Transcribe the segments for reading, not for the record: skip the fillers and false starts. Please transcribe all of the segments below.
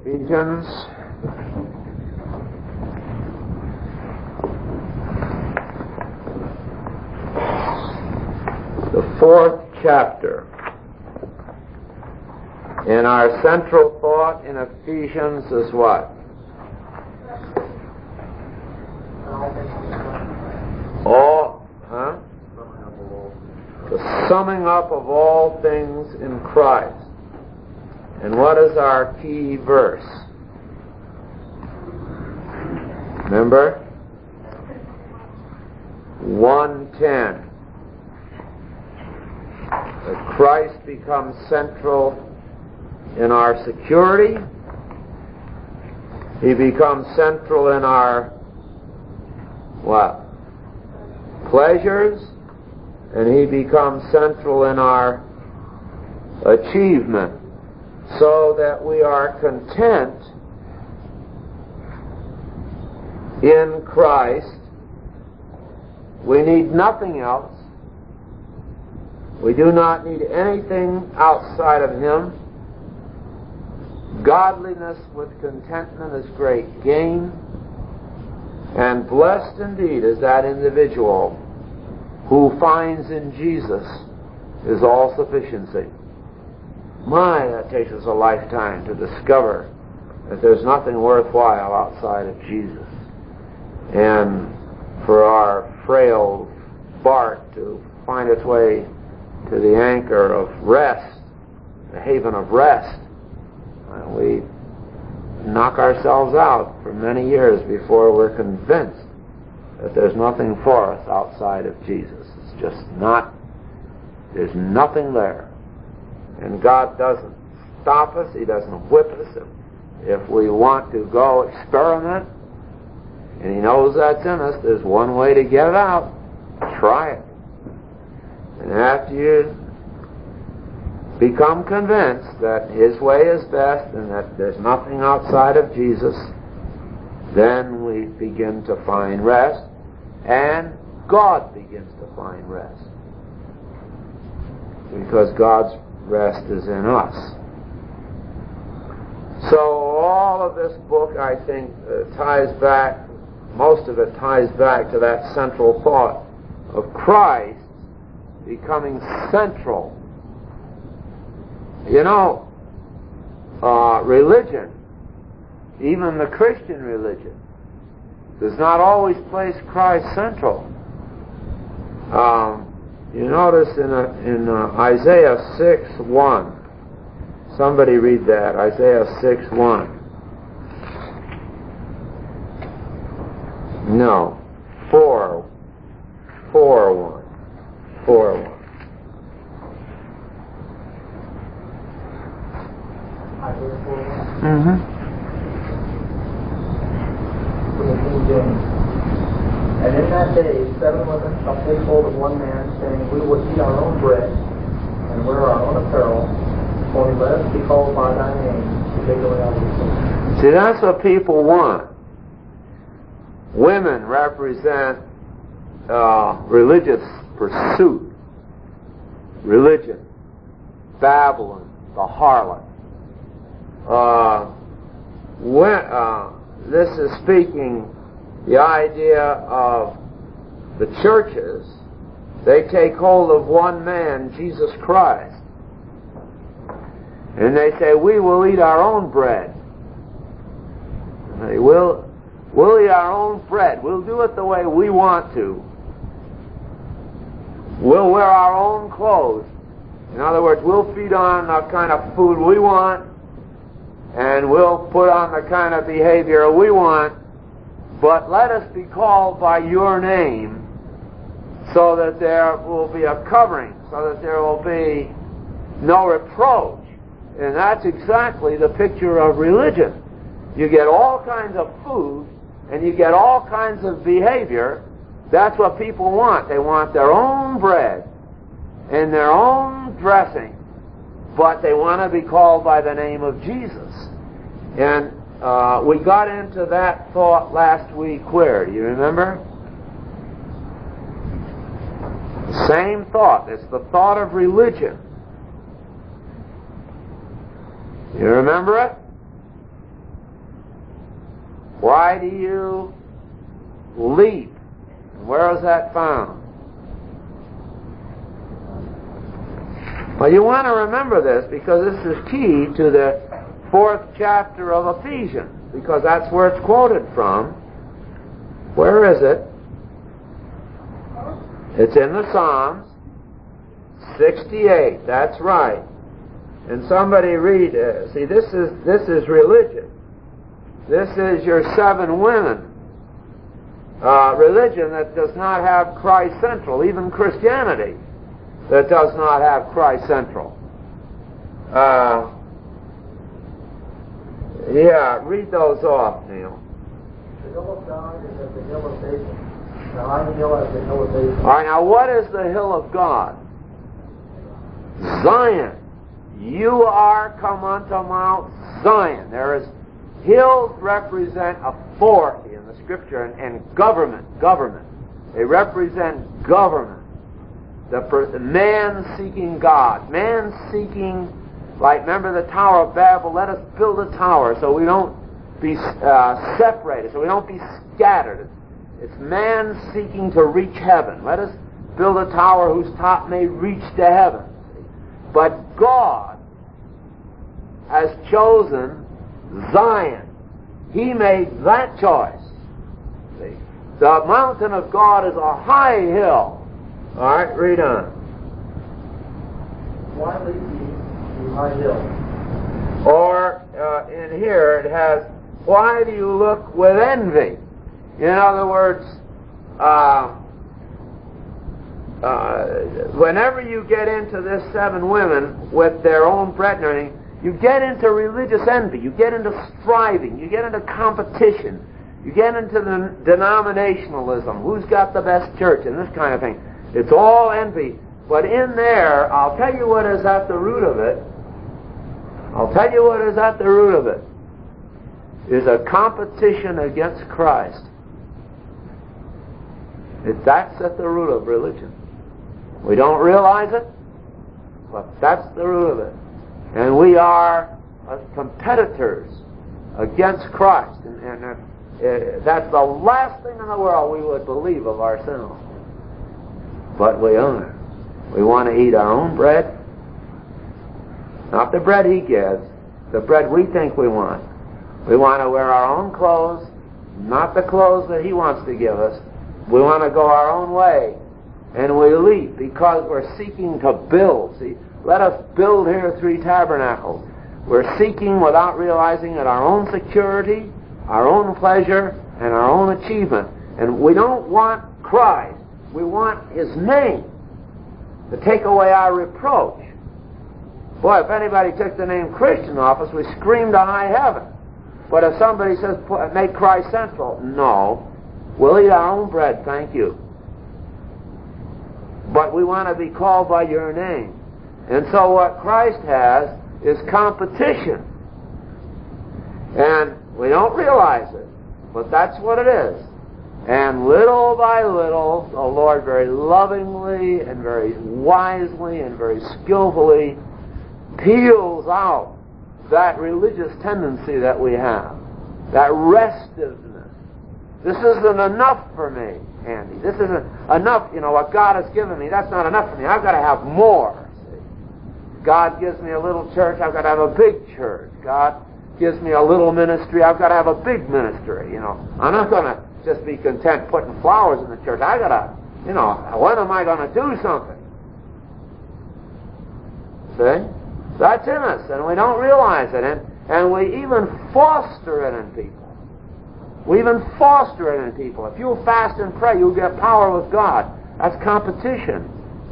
Ephesians the 4th chapter. And our central thought in Ephesians is what? The summing up of all things in Christ. And what is our key verse? Remember? 1:10. That Christ becomes central in our security. He becomes central in our what? Pleasures. And He becomes central in our achievement, so that we are content in Christ. We need nothing else. We do not need anything outside of Him. Godliness with contentment is great gain, and blessed indeed is that individual who finds in Jesus His all-sufficiency. My, that takes us a lifetime to discover that there's nothing worthwhile outside of Jesus. And for our frail bark to find its way to the anchor of rest, the haven of rest, we knock ourselves out for many years before we're convinced that there's nothing for us outside of Jesus. It's just not, there's nothing there. And God doesn't stop us, He doesn't whip us. If we want to go experiment, and He knows that's in us, there's one way to get it out. Try it. And after you become convinced that His way is best and that there's nothing outside of Jesus, then we begin to find rest, and God begins to find rest. Because God's rest is in us. So all of this book, I think, ties back, most of it ties back to that central thought of Christ becoming central. You know, religion, even the Christian religion, does not always place Christ central. You notice in Isaiah 6:1. Somebody read that. Isaiah 6:1. No. 4:1. 4:1. Mm-hmm. And in that day 7 women shall take hold of one man, saying, We will eat our own bread, and wear our own apparel, only let us be called by thy name, to take away our sins. See, that's what people want. Women represent religious pursuit. Religion. Babylon, the harlot. This is speaking the idea of the churches. They take hold of one man, Jesus Christ, and they say, we will eat our own bread. We'll eat our own bread. We'll do it the way we want to. We'll wear our own clothes. In other words, we'll feed on the kind of food we want, and we'll put on the kind of behavior we want, but let us be called by your name, so that there will be a covering, so that there will be no reproach. And that's exactly the picture of religion. You get all kinds of food, and you get all kinds of behavior. That's what people want. They want their own bread and their own dressing, but they want to be called by the name of Jesus. And we got into that thought last week. Where? Do you remember? The same thought. It's the thought of religion. You remember it? Why do you leap? And where is that found? Well, you want to remember this because this is key to the 4th chapter of Ephesians, because that's where it's quoted from. Where is it? It's in the Psalms. 68, that's right. And somebody read, see, this is religion. This is your 7 women. Religion that does not have Christ central, even Christianity that does not have Christ central. Yeah, read those off, Neil. The hill of God is as the hill of David. The high hill as the hill of David. All right, now what is the hill of God? Zion. You are come unto Mount Zion. There is hills represent authority in the Scripture and government. They represent government. The man seeking God. Man seeking, like, remember the Tower of Babel? Let us build a tower so we don't be separated, so we don't be scattered. It's man seeking to reach heaven. Let us build a tower whose top may reach to heaven. But God has chosen Zion. He made that choice. See? The mountain of God is a high hill. All right, read on. Why leap ye, you high hill? Or in here it has, why do you look with envy? In other words, whenever you get into this 7 women with their own bread and everything, you get into religious envy, you get into striving, you get into competition, you get into the denominationalism, who's got the best church, and this kind of thing. It's all envy. But in there, I'll tell you what is at the root of it. Is a competition against Christ. That's at the root of religion. We don't realize it, but that's the root of it. And we are competitors against Christ. And that's the last thing in the world we would believe of ourselves. But we are. We want to eat our own bread. Not the bread He gives, the bread we think we want. We want to wear our own clothes, not the clothes that He wants to give us. We want to go our own way. And we leap because we're seeking to build. See, let us build here 3 tabernacles. We're seeking, without realizing it, our own security, our own pleasure, and our own achievement. And we don't want Christ. We want His name to take away our reproach. Boy, if anybody took the name Christian off us, we scream to high heaven. But if somebody says, make Christ central, no. We'll eat our own bread, thank you. But we want to be called by your name. And so what Christ has is competition. And we don't realize it, but that's what it is. And little by little, the Lord very lovingly and very wisely and very skillfully peels out that religious tendency that we have, that restiveness. This isn't enough for me, Andy. This isn't enough. You know, what God has given me, that's not enough for me. I've got to have more. See? God gives me a little church, I've got to have a big church. God gives me a little ministry, I've got to have a big ministry. You know, I'm not going to just be content putting flowers in the church. I got to, you know, when am I going to do something? See? That's in us, and we don't realize it. And we even foster it in people. We even foster it in people. If you fast and pray, you'll get power with God. That's competition.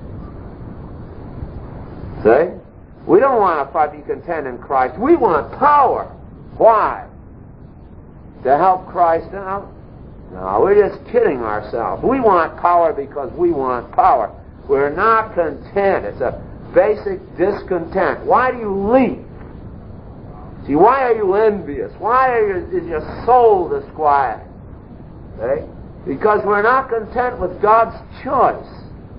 See? We don't want to be content in Christ. We want power. Why? To help Christ out? No, we're just kidding ourselves. We want power because we want power. We're not content. It's a basic discontent. Why do you leap? See, why are you envious? Why is your soul disquieted? Okay? Because we're not content with God's choice.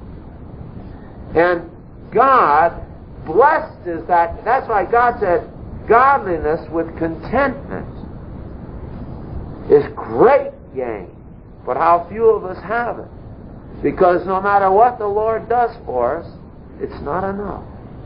And God, blessed is that. That's why God said, godliness with contentment is great gain. But how few of us have it. Because no matter what the Lord does for us, it's not enough.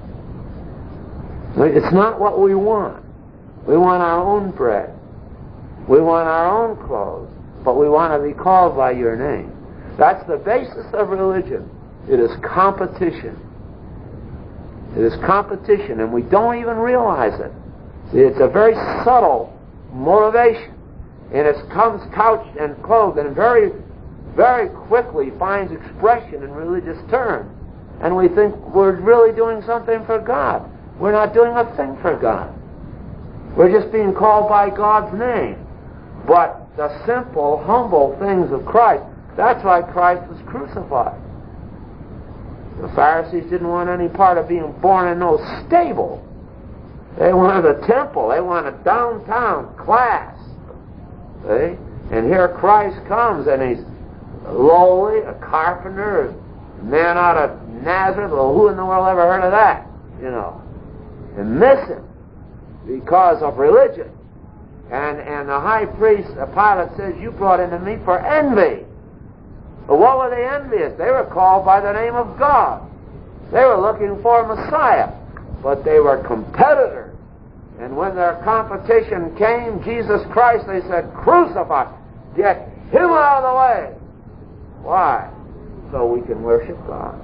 It's not what we want. We want our own bread. We want our own clothes. But we want to be called by your name. That's the basis of religion. It is competition. It is competition, and we don't even realize it. See, it's a very subtle motivation. And it comes couched and clothed and very, very quickly finds expression in religious terms. And we think we're really doing something for God. We're not doing a thing for God. We're just being called by God's name. But the simple, humble things of Christ, that's why Christ was crucified. The Pharisees didn't want any part of being born in no stable. They wanted a temple. They wanted downtown class. See? And here Christ comes, and he's lowly, a carpenter, a man out of Nazareth. Well, who in the world ever heard of that? You know. And miss him because of religion. And the high priest, Pilate, says, you brought him to me for envy. But what were they envious? They were called by the name of God. They were looking for a Messiah. But they were competitors. And when their competition came, Jesus Christ, they said, crucify. Get him out of the way. Why? So we can worship God.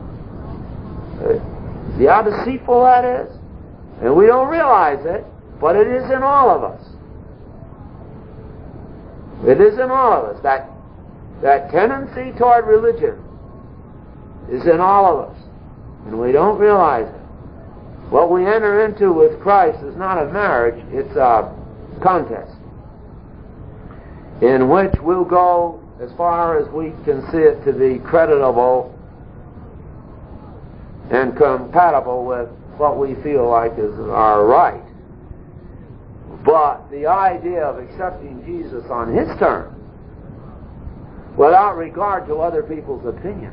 See how deceitful that is? And we don't realize it, but it is in all of us. It is in all of us. That tendency toward religion is in all of us. And we don't realize it. What we enter into with Christ is not a marriage, it's a contest in which we'll go as far as we can see it to be creditable and compatible with what we feel like is our right. But the idea of accepting Jesus on his terms, without regard to other people's opinions,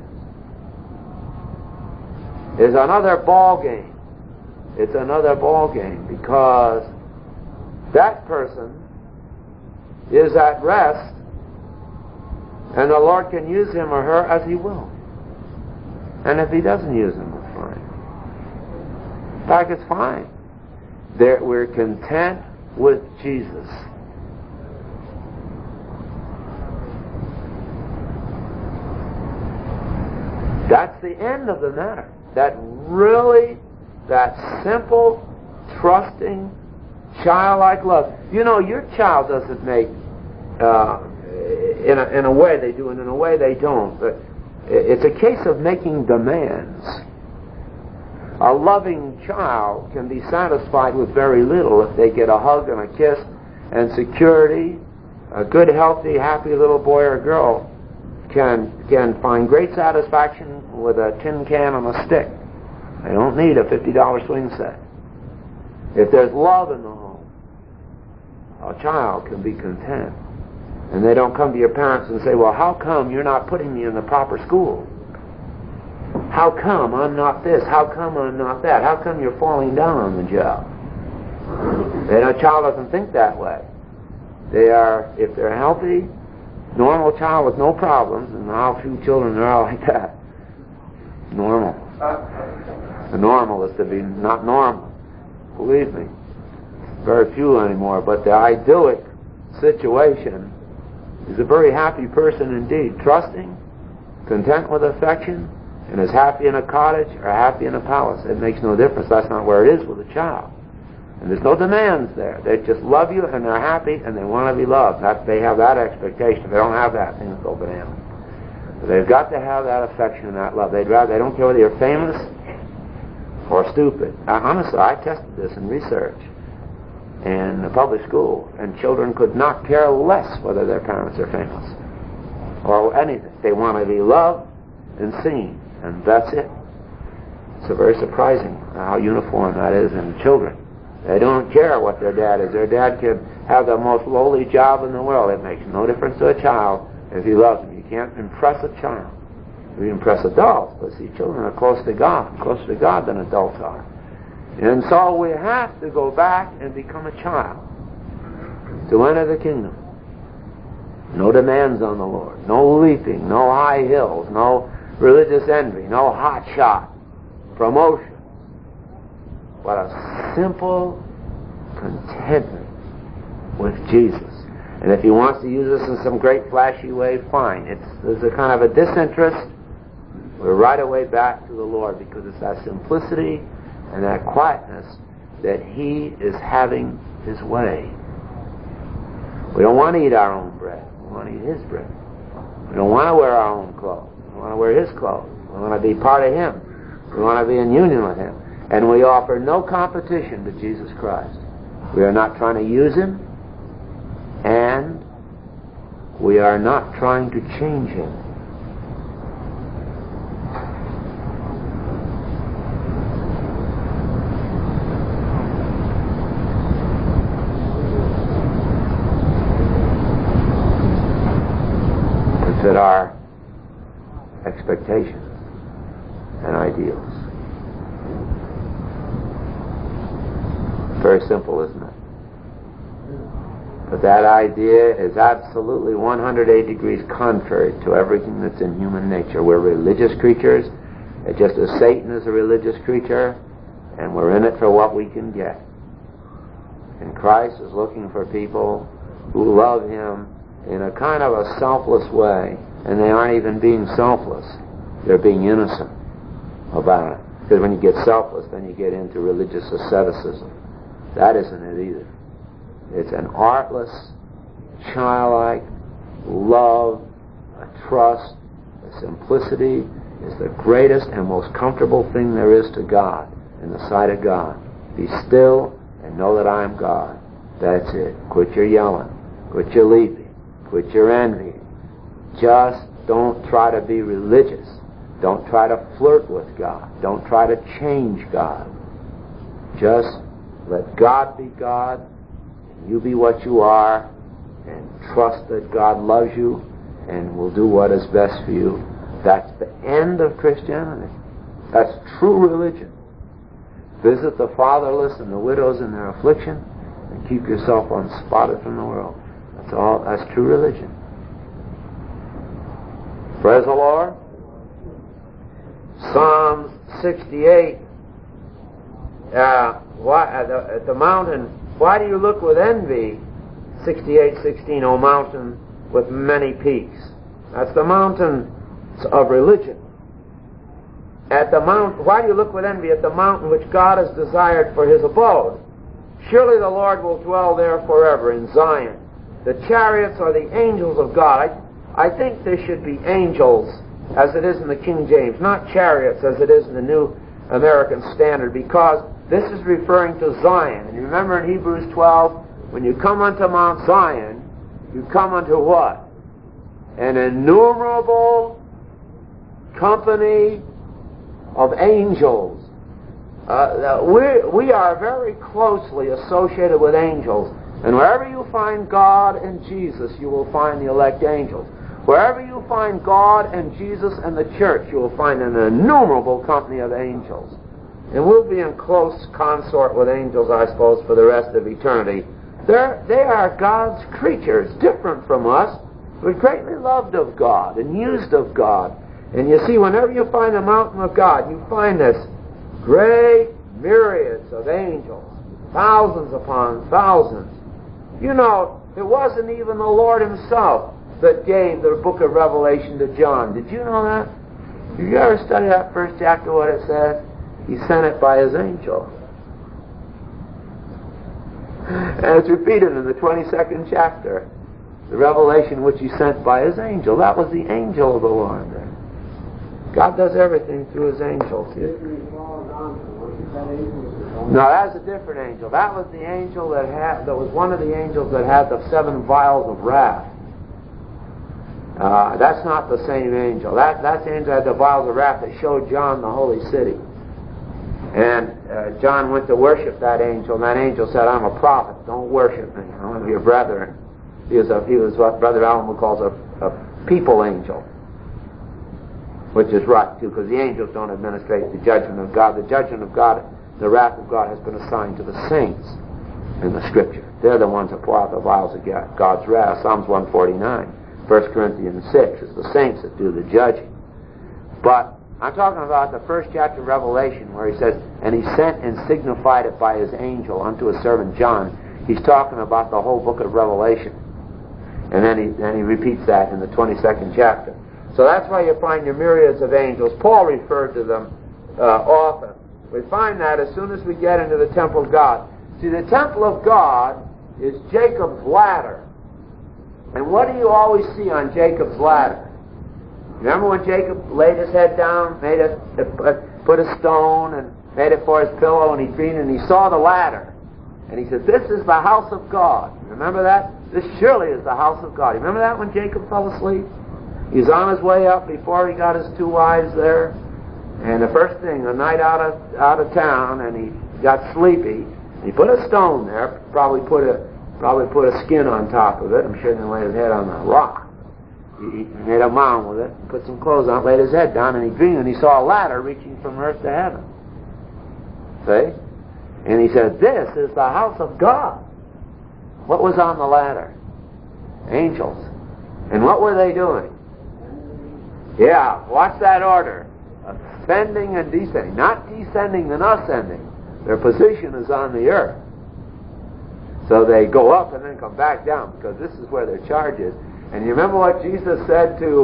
is another ball game. It's another ball game because that person is at rest, and the Lord can use him or her as he will. And if he doesn't use him, it's fine. In fact, it's fine. We're content with Jesus. That's the end of the matter. That simple, trusting, childlike love. You know, your child doesn't make, in a way they do, and in a way they don't. But it's a case of making demands. A loving child can be satisfied with very little if they get a hug and a kiss and security. A good, healthy, happy little boy or girl can find great satisfaction with a tin can on a stick. They don't need a $50 swing set. If there's love in the home, a child can be content. And they don't come to your parents and say, well, how come you're not putting me in the proper school? How come I'm not this? How come I'm not that? How come you're falling down on the job? And a child doesn't think that way. If they're healthy, normal child with no problems, and how few children are like that. Normal. The normal is to be not normal. Believe me. Very few anymore. But the idyllic situation is a very happy person indeed. Trusting, content with affection, and is happy in a cottage or happy in a palace. It makes no difference. That's not where it is with a child. And there's no demands there. They just love you and they're happy and they want to be loved. They have that expectation. If they don't have that, things go bananas. But they've got to have that affection and that love. They don't care whether you're famous or stupid. Honestly, I tested this in research in the public school, and children could not care less whether their parents are famous or anything. They want to be loved and seen, and that's it. It's very surprising how uniform that is in children. They don't care what their dad is. Their dad can have the most lowly job in the world. It makes no difference to a child if he loves him. You can't impress a child. We impress adults, but see, children are closer to God than adults are. And so we have to go back and become a child to enter the kingdom. no demands on the Lord, no leaping, no high hills, no religious envy, no hot shot promotion, but a simple contentment with Jesus. And if he wants to use us in some great flashy way, fine. There's a kind of a disinterest. We're right away back to the Lord, because it's that simplicity and that quietness that he is having his way. We don't want to eat our own bread. We want to eat his bread. We don't want to wear our own clothes. We want to wear his clothes. We want to be part of him. We want to be in union with him. And we offer no competition to Jesus Christ. We are not trying to use him, and we are not trying to change him. To fit our expectations and ideals. Very simple, isn't it? But that idea is absolutely 180 degrees contrary to everything that's in human nature. We're religious creatures, just as Satan is a religious creature, and we're in it for what we can get. And Christ is looking for people who love him in a kind of a selfless way, and they aren't even being selfless. They're being innocent about it. Because when you get selfless, then you get into religious asceticism. That isn't it either. It's an artless, childlike love, a trust, a simplicity is the greatest and most comfortable thing there is to God, in the sight of God. Be still and know that I am God. That's it. Quit your yelling. Quit your leaping. Quit your envy. Just don't try to be religious. Don't try to flirt with God. Don't try to change God. Just let God be God, and you be what you are, and trust that God loves you and will do what is best for you. That's the end of Christianity. That's true religion. Visit the fatherless and the widows in their affliction, and keep yourself unspotted from the world. That's all. That's true religion. Praise the Lord. Psalms 68. At the mountain, why do you look with envy? 68:16, O mountain with many peaks. That's the mountain of religion. At the mount, why do you look with envy at the mountain which God has desired for his abode? Surely the Lord will dwell there forever in Zion. The chariots are the angels of God. I think there should be angels as it is in the King James, not chariots as it is in the New American Standard, because this is referring to Zion. And you remember in Hebrews 12, when you come unto Mount Zion, you come unto what? An innumerable company of angels. We are very closely associated with angels. And wherever you find God and Jesus, you will find the elect angels. Wherever you find God and Jesus and the church, you will find an innumerable company of angels. And we'll be in close consort with angels, I suppose, for the rest of eternity. They are God's creatures, different from us, but greatly loved of God and used of God. And you see, whenever you find the mountain of God, you find this great myriads of angels, thousands upon thousands. You know, it wasn't even the Lord himself that gave the book of Revelation to John. Did you know that? Did you ever study that first chapter, what it says? He sent it by his angel. And it's repeated in the 22nd chapter. The revelation which he sent by his angel. That was the angel of the Lord there. God does everything through his angels. No, that's a different angel. That was the angel that was one of the angels that had the 7 vials of wrath. That's not the same angel. That's the angel that had the vials of wrath that showed John the holy city. And John went to worship that angel, and that angel said, I'm a prophet. Don't worship me. I'm one of your brethren. He was what Brother Allen would call a people angel. Which is right, too, because the angels don't administrate the judgment of God. The judgment of God, the wrath of God, has been assigned to the saints in the Scripture. They're the ones that pour out the vials of God's wrath. Psalms 149. 1 Corinthians 6. It's the saints that do the judging. But I'm talking about the first chapter of Revelation where he says, and he sent and signified it by his angel unto his servant John. He's talking about the whole book of Revelation. And then he repeats that in the 22nd chapter. So that's why you find your myriads of angels. Paul referred to them often. We find that as soon as we get into the temple of God. See, the temple of God is Jacob's ladder. And what do you always see on Jacob's ladder? Remember when Jacob laid his head down, put a stone and made it for his pillow, and he dreamed and he saw the ladder. And he said, this is the house of God. Remember that? This surely is the house of God. Remember that when Jacob fell asleep? He's on his way up before he got his two wives there. And the first thing, a night out of town, and he got sleepy. He put a stone there, probably put a skin on top of it. I'm sure he didn't lay his head on the rock. He made a mound with it, put some clothes on, laid his head down, and he dreamed, and he saw a ladder reaching from earth to heaven. See? And he said, this is the house of God. What was on the ladder? Angels. And what were they doing? Yeah, watch that order. Ascending and descending. Not descending and ascending. Their position is on the earth. So they go up and then come back down, because this is where their charge is. And you remember what Jesus said to,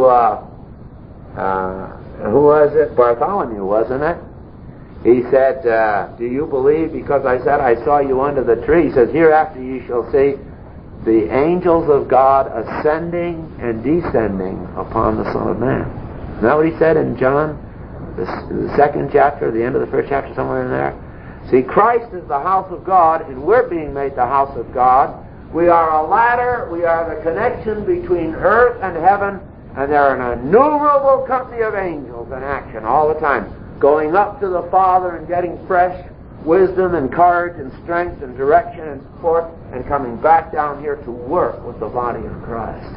who was it? Bartholomew, wasn't it? He said, do you believe because I said I saw you under the tree? He says, hereafter you shall see the angels of God ascending and descending upon the Son of Man. Isn't that what he said in John, the second chapter, the end of the first chapter, somewhere in there? See, Christ is the house of God, and we're being made the house of God. We are a ladder. We are the connection between earth and heaven, and there are an innumerable company of angels in action all the time, going up to the Father and getting fresh wisdom and courage and strength and direction and support, and coming back down here to work with the body of Christ.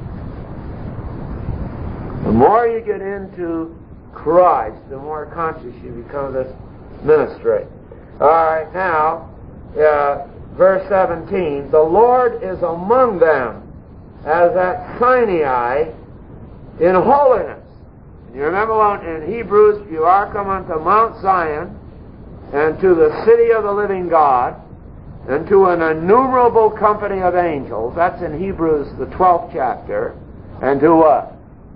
The more you get into Christ, the more conscious you become of this ministry. All right, now, verse 17, the Lord is among them as at Sinai in holiness. And you remember in Hebrews, you are come unto Mount Zion, and to the city of the living God, and to an innumerable company of angels. That's in Hebrews, the 12th chapter. And to what?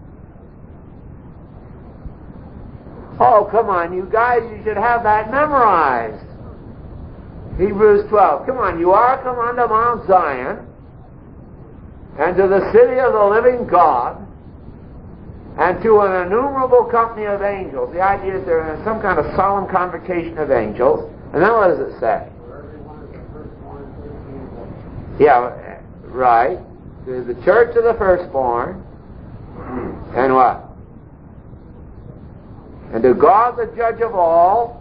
Oh, come on, you guys, you should have that memorized. Hebrews 12. Come on, you are come unto Mount Zion, and to the city of the living God, and to an innumerable company of angels. The idea is they're in some kind of solemn convocation of angels. And then what does it say? Yeah, right. The church of the firstborn. And what? And to God the judge of all,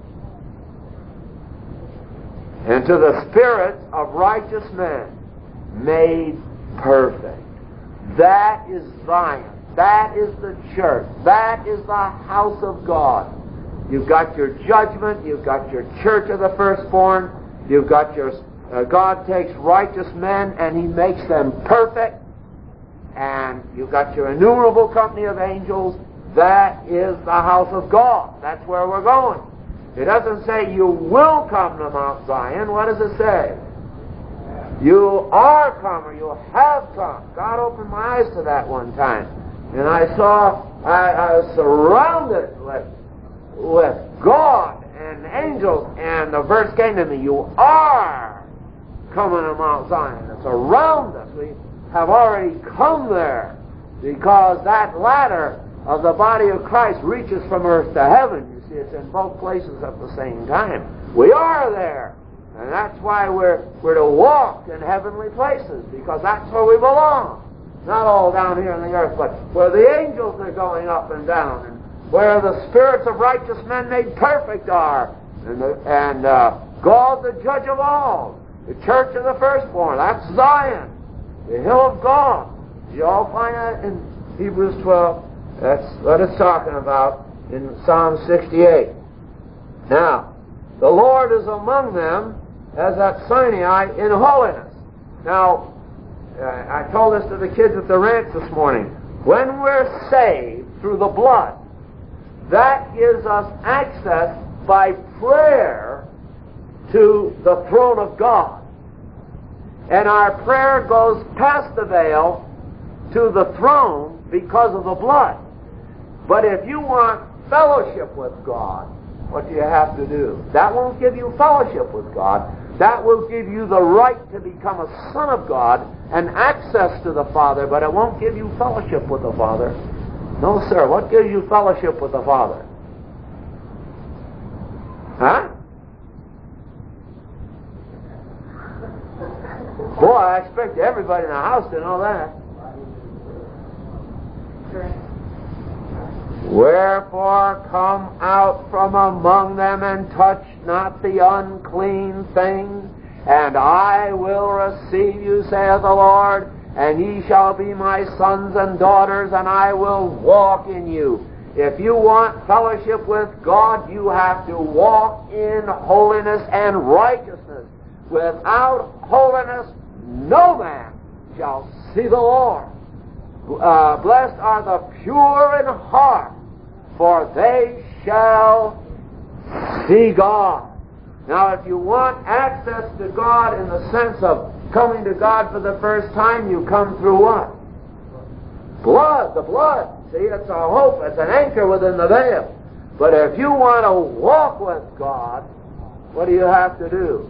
and to the spirits of righteous men made perfect. That is Zion. That is the church. That is the house of God. You've got your judgment. You've got your church of the firstborn. You've got your... God takes righteous men and He makes them perfect. And you've got your innumerable company of angels. That is the house of God. That's where we're going. It doesn't say you will come to Mount Zion. What does it say? You are come, or you have come. God opened my eyes to that one time. And I saw, I was surrounded with God and angels. And the verse came to me, you are coming to Mount Zion. It's around us. We have already come there, because that ladder of the body of Christ reaches from earth to heaven. You see, it's in both places at the same time. We are there. And that's why we're to walk in heavenly places, because that's where we belong. Not all down here on the earth, but where the angels are going up and down, and where the spirits of righteous men made perfect are, and God the judge of all, the church of the firstborn. That's Zion, the hill of God. You all find that in Hebrews 12. That's what it's talking about in Psalm 68. Now, the Lord is among them as at Sinai in holiness. Now, I told this to the kids at the ranch this morning. When we're saved through the blood, that gives us access by prayer to the throne of God. And our prayer goes past the veil to the throne because of the blood. But if you want fellowship with God, what do you have to do? That won't give you fellowship with God. That will give you the right to become a son of God and access to the Father, but it won't give you fellowship with the Father. No, sir. What gives you fellowship with the Father? Huh? Boy, I expect everybody in the house to know that. Wherefore come out from among them and touch not the unclean thing, and I will receive you, saith the Lord, and ye shall be my sons and daughters, and I will walk in you. If you want fellowship with God, you have to walk in holiness and righteousness. Without holiness, no man shall see the Lord. Blessed are the pure in heart, for they shall see God. Now, if you want access to God in the sense of coming to God for the first time, you come through what? Blood, the blood. See, it's a hope, it's an anchor within the veil. But if you want to walk with God, what do you have to do?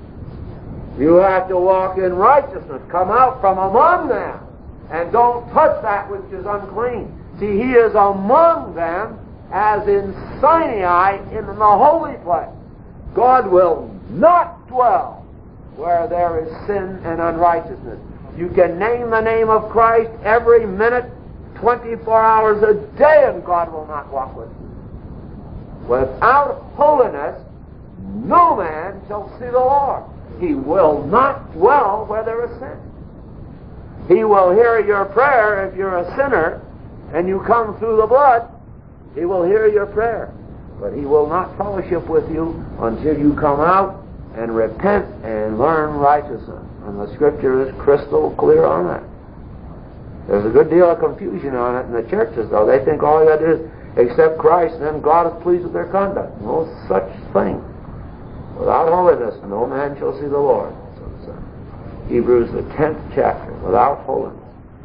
You have to walk in righteousness. Come out from among them. And don't touch that which is unclean. See, he is among them as in Sinai in the holy place. God will not dwell where there is sin and unrighteousness. You can name the name of Christ every minute, 24 hours a day, and God will not walk with you. Without holiness, no man shall see the Lord. He will not dwell where there is sin. He will hear your prayer if you're a sinner and you come through the blood. He will hear your prayer. But he will not fellowship with you until you come out and repent and learn righteousness. And the Scripture is crystal clear on that. There's a good deal of confusion on it in the churches, though. They think all you got to do is accept Christ and then God is pleased with their conduct. No such thing. Without holiness, no man shall see the Lord. Hebrews, the 10th chapter, without holiness,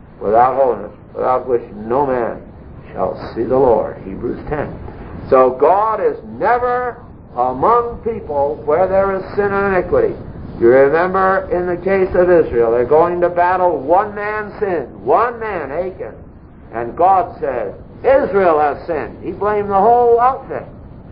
without which no man shall see the Lord. Hebrews 10. So God is never among people where there is sin and iniquity. You remember in the case of Israel, they're going to battle, one man sinned, one man, Achan. And God said, Israel has sinned. He blamed the whole outfit.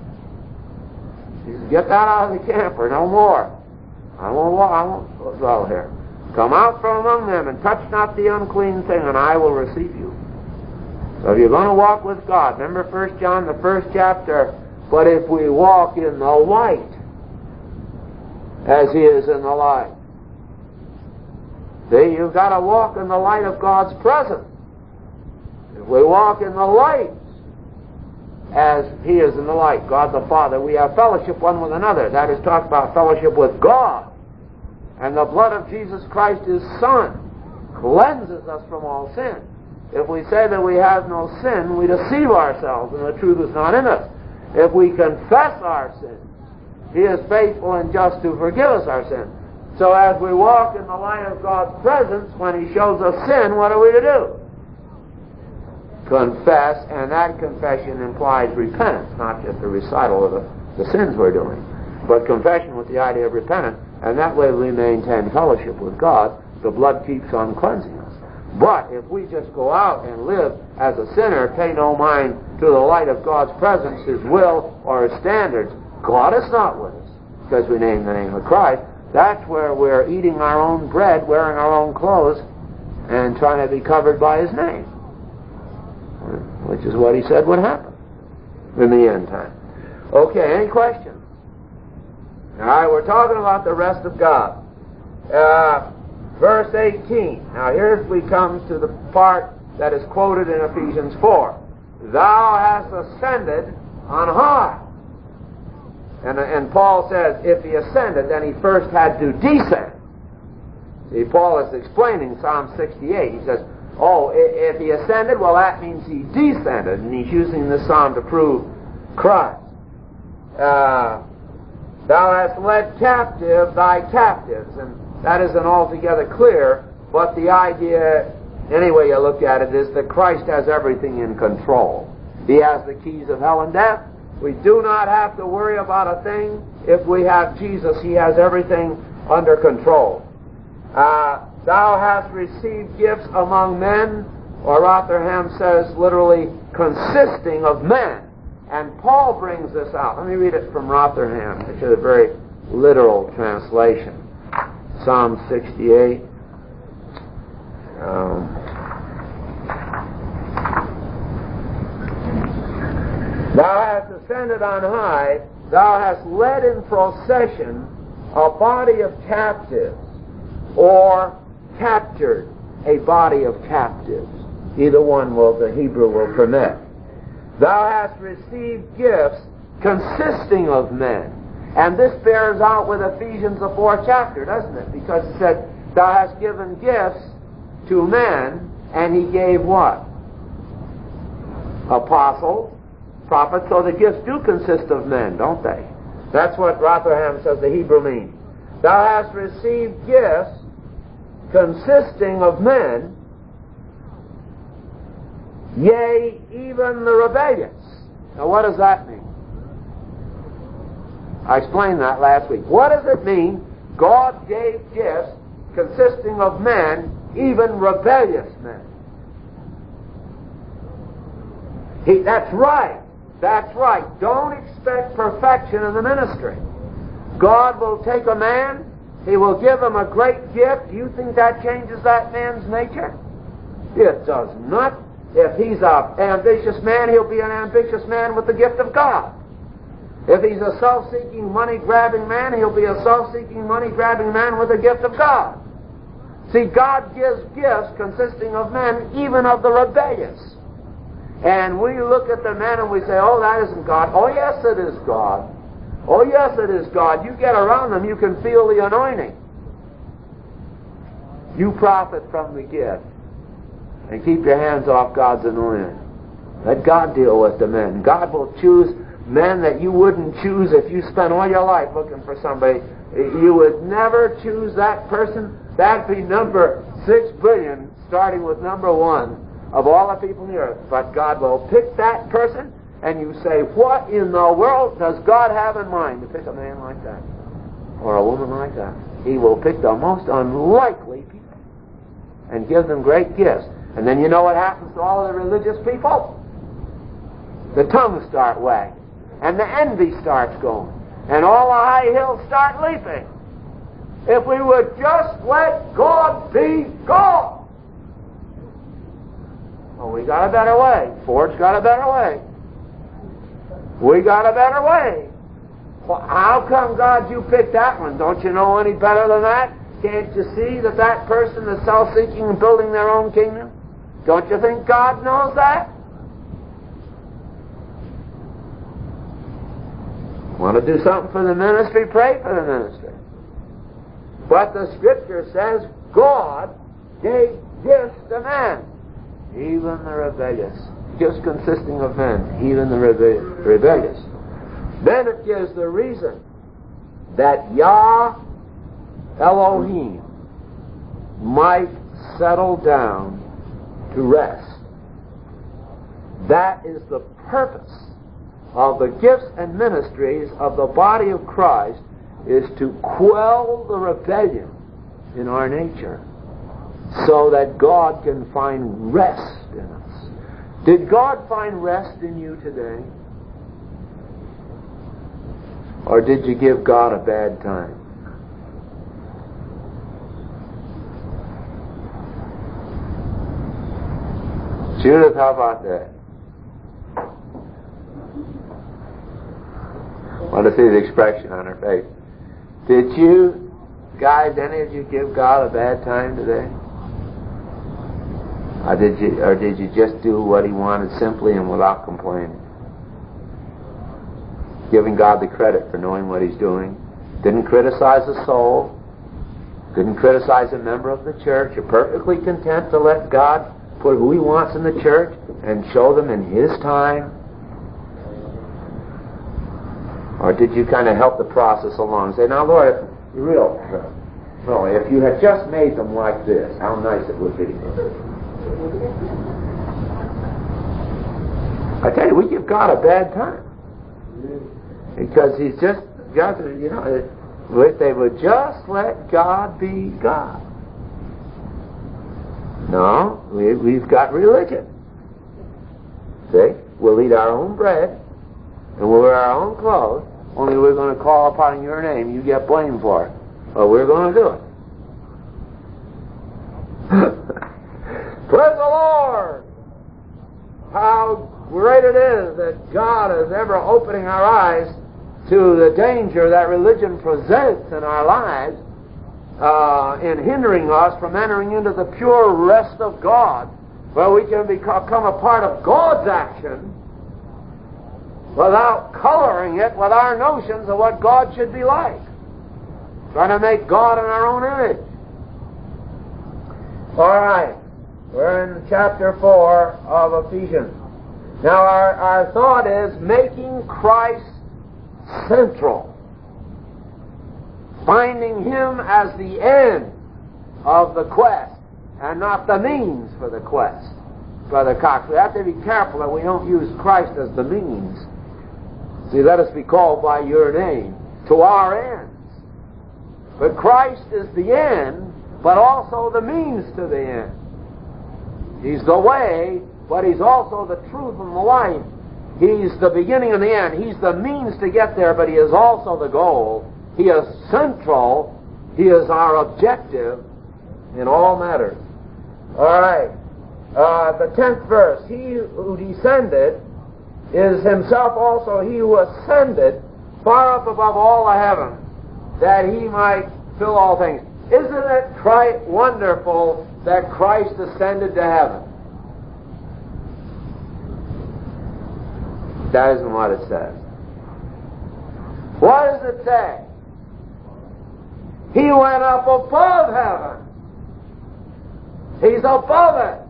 He said, get that out of the camper, no more. I won't dwell here. Come out from among them and touch not the unclean thing, and I will receive you. So if you're going to walk with God, remember 1 John, the 1st chapter, but if we walk in the light, as he is in the light. See, you've got to walk in the light of God's presence. If we walk in the light, as he is in the light, God the Father, we have fellowship one with another. That is talk about fellowship with God. And the blood of Jesus Christ, his Son, cleanses us from all sin. If we say that we have no sin, we deceive ourselves, and the truth is not in us. If we confess our sins, he is faithful and just to forgive us our sins. So as we walk in the light of God's presence, when he shows us sin, what are we to do? Confess, and that confession implies repentance, not just a recital of the sins we're doing, but confession with the idea of repentance, and that way we maintain fellowship with God. The blood keeps on cleansing us. But if we just go out and live as a sinner, pay no mind to the light of God's presence, his will, or his standards, God is not with us because we name the name of Christ. That's where we're eating our own bread, wearing our own clothes, and trying to be covered by his name, which is what he said would happen in the end time. Okay, any questions? All right, we're talking about the rest of God. Verse 18. Now here we come to the part that is quoted in Ephesians 4. Thou hast ascended on high. And Paul says, if he ascended, then he first had to descend. Paul is explaining Psalm 68. He says, oh, if he ascended, well, that means he descended, and he's using this psalm to prove Christ. Thou hast led captive thy captives, and that isn't altogether clear, but the idea, any way you look at it, is that Christ has everything in control. He has the keys of hell and death. We do not have to worry about a thing. If we have Jesus, He has everything under control. Thou hast received gifts among men, or Rotherham says literally consisting of men. And Paul brings this out. Let me read it from Rotherham, which is a very literal translation. Psalm 68. Thou hast ascended on high, thou hast led in procession a body of captives, or captured a body of captives. Either one the Hebrew will permit. Thou hast received gifts consisting of men. And this bears out with Ephesians, the 4th chapter, doesn't it? Because it said, thou hast given gifts to men, and He gave what? Apostles, prophets. So the gifts do consist of men, don't they? That's what Rotherham says the Hebrew means. Thou hast received gifts consisting of men, yea, even the rebellious. Now what does that mean? I explained that last week. What does it mean? God gave gifts consisting of men, even rebellious men. That's right. That's right. Don't expect perfection in the ministry. God will take a man, He will give him a great gift. Do you think that changes that man's nature? It does not. If he's an ambitious man, he'll be an ambitious man with the gift of God. If he's a self-seeking, money-grabbing man, he'll be a self-seeking, money-grabbing man with the gift of God. See, God gives gifts consisting of men, even of the rebellious. And we look at the men and we say, oh, that isn't God. Oh, yes, it is God. Oh, yes, it is God. You get around them, you can feel the anointing. You profit from the gift. And keep your hands off God's anointing. Let God deal with the men. God will choose men that you wouldn't choose if you spent all your life looking for somebody. You would never choose that person. That'd be number 6 billion, starting with number 1 of all the people on the earth. But God will pick that person, and you say, what in the world does God have in mind to pick a man like that? Or a woman like that? He will pick the most unlikely people and give them great gifts. And then you know what happens to all of the religious people? The tongues start wagging. And the envy starts going. And all the high hills start leaping. If we would just let God be God. Well, we got a better way. Ford's got a better way. We got a better way. Well, how come, God, you picked that one? Don't you know any better than that? Can't you see that that person is self-seeking and building their own kingdom? Don't you think God knows that? Want to do something for the ministry? Pray for the ministry. But the Scripture says God gave gifts to men, even the rebellious. Gifts consisting of men, even the rebellious. Then it gives the reason that Yah Elohim might settle down to rest. That is the purpose of the gifts and ministries of the body of Christ, is to quell the rebellion in our nature so that God can find rest in us. Did God find rest in you today? Or did you give God a bad time? Judith, how about that? I want to see the expression on her face. Did you, guys, any of you give God a bad time today? Or did you just do what He wanted simply and without complaining? Giving God the credit for knowing what He's doing. Didn't criticize the soul. Couldn't criticize a member of the church. You're perfectly content to let God put who He wants in the church and show them in His time. Or did you kind of help the process along? Say, now, Lord, really, if you had just made them like this, how nice it would be. I tell you, we give God a bad time. Because He's just got to, if they would just let God be God. No, we've got religion. See? We'll eat our own bread and we'll wear our own clothes, only we're going to call upon your name. You get blamed for it. But we're going to do it. Praise the Lord! How great it is that God is ever opening our eyes to the danger that religion presents in our lives in hindering us from entering into the pure rest of God, where we can become a part of God's action without coloring it with our notions of what God should be like. Trying to make God in our own image. All right. We're in chapter 4 of Ephesians. Now our thought is making Christ central. Finding Him as the end of the quest and not the means for the quest. Brother Cox, we have to be careful that we don't use Christ as the means. See, let us be called by your name to our ends. But Christ is the end, but also the means to the end. He's the way, but He's also the truth and the life. He's the beginning and the end. He's the means to get there, but He is also the goal. He is central. He is our objective in all matters. All right. The 10th verse. He who descended is Himself also He who ascended far up above all the heavens, that He might fill all things. Isn't it quite wonderful that Christ ascended to heaven? That isn't what it says. What does it say? He went up above heaven. He's above it.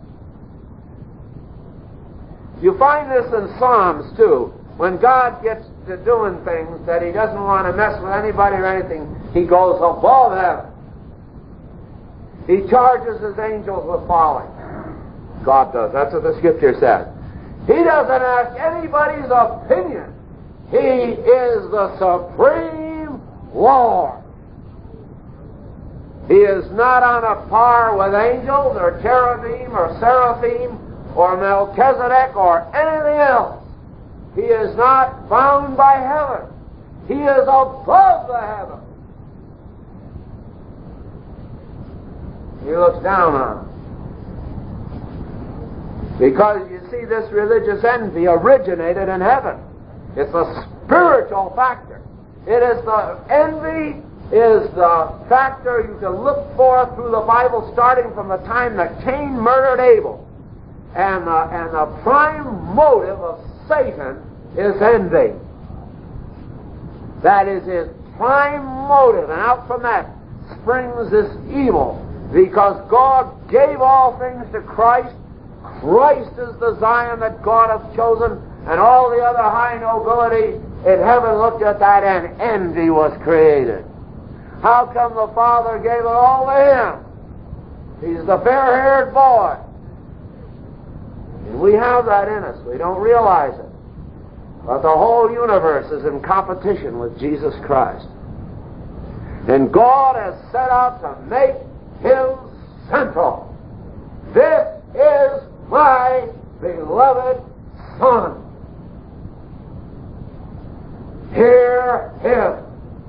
You find this in Psalms too. When God gets to doing things that He doesn't want to mess with anybody or anything, He goes above heaven. He charges His angels with falling. God does. That's what the Scripture says. He doesn't ask anybody's opinion. He is the supreme Lord. He is not on a par with angels or cherubim or seraphim or Melchizedek or anything else. He is not bound by heaven. He is above the heavens. He looks down on them. Because, you see, this religious envy originated in heaven. It's a spiritual factor. Envy is the factor you can look for through the Bible, starting from the time that Cain murdered Abel. And the prime motive of Satan is envy. That is his prime motive. And out from that springs this evil. Because God gave all things to Christ. Christ is the Zion that God hath chosen, and all the other high nobility in heaven looked at that, and envy was created. How come the Father gave it all to Him? He's the fair-haired boy. And we have that in us. We don't realize it. But the whole universe is in competition with Jesus Christ. And God has set out to make Him central. This is my beloved Son. Hear Him.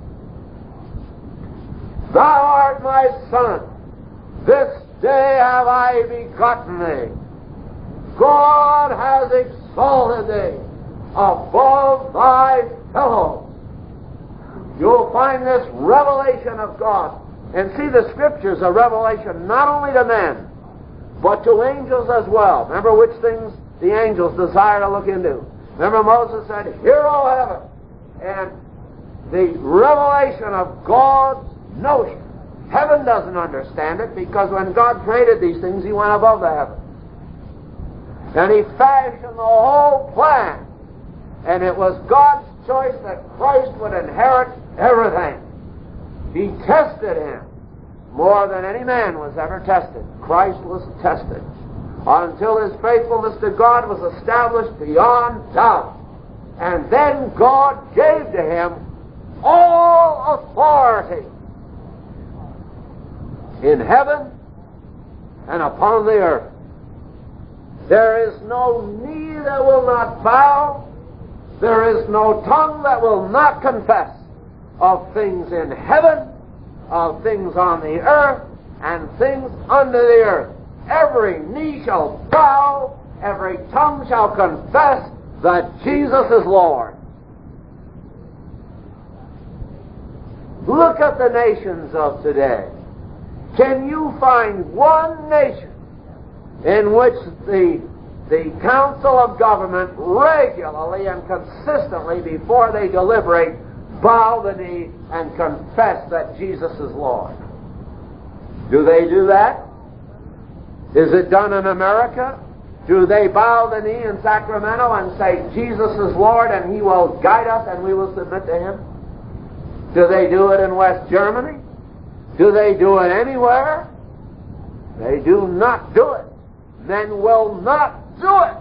Thou art my Son. This day have I begotten thee. God has exalted thee above thy fellows. You'll find this revelation of God. And see, the Scriptures are revelation not only to men, but to angels as well. Remember which things the angels desire to look into. Remember Moses said, "Hear, O heaven." And the revelation of God's notion Heaven doesn't understand it, because when God created these things, He went above the heavens. And He fashioned the whole plan. And it was God's choice that Christ would inherit everything. He tested Him more than any man was ever tested. Christ was tested until His faithfulness to God was established beyond doubt. And then God gave to Him all authority in heaven and upon the earth. There is no knee that will not bow. There is no tongue that will not confess of things in heaven, of things on the earth, and things under the earth. Every knee shall bow, every tongue shall confess that Jesus is Lord. Look at the nations of today. Can you find one nation in which the Council of Government regularly and consistently, before they deliberate, bow the knee and confess that Jesus is Lord? Do they do that? Is it done in America? Do they bow the knee in Sacramento and say, Jesus is Lord and He will guide us and we will submit to Him? Do they do it in West Germany? Do they do it anywhere? They do not do it. Men will not do it.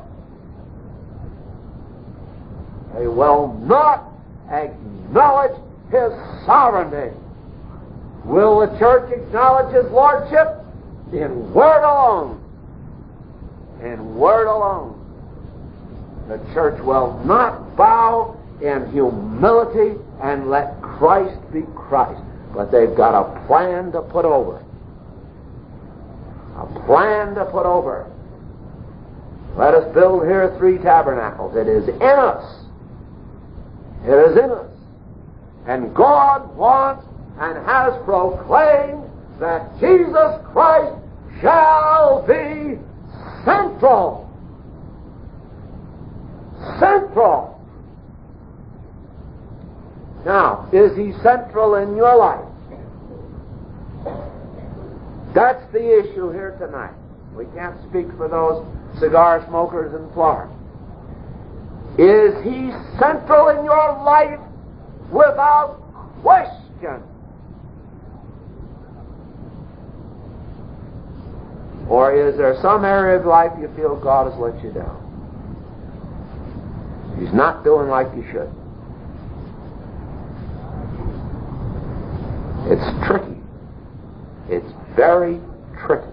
They will not acknowledge His sovereignty. Will the church acknowledge His lordship? In word alone. In word alone. The church will not bow in humility and let Christ be Christ. But they've got a plan to put over. A plan to put over. Let us build here 3 tabernacles. It is in us. It is in us. And God wants and has proclaimed that Jesus Christ shall be central. Central. Now, is He central in your life? That's the issue here tonight. We can't speak for those cigar smokers in Florida. Is He central in your life without question? Or is there some area of life you feel God has let you down? He's not doing like you should. It's tricky. It's very tricky.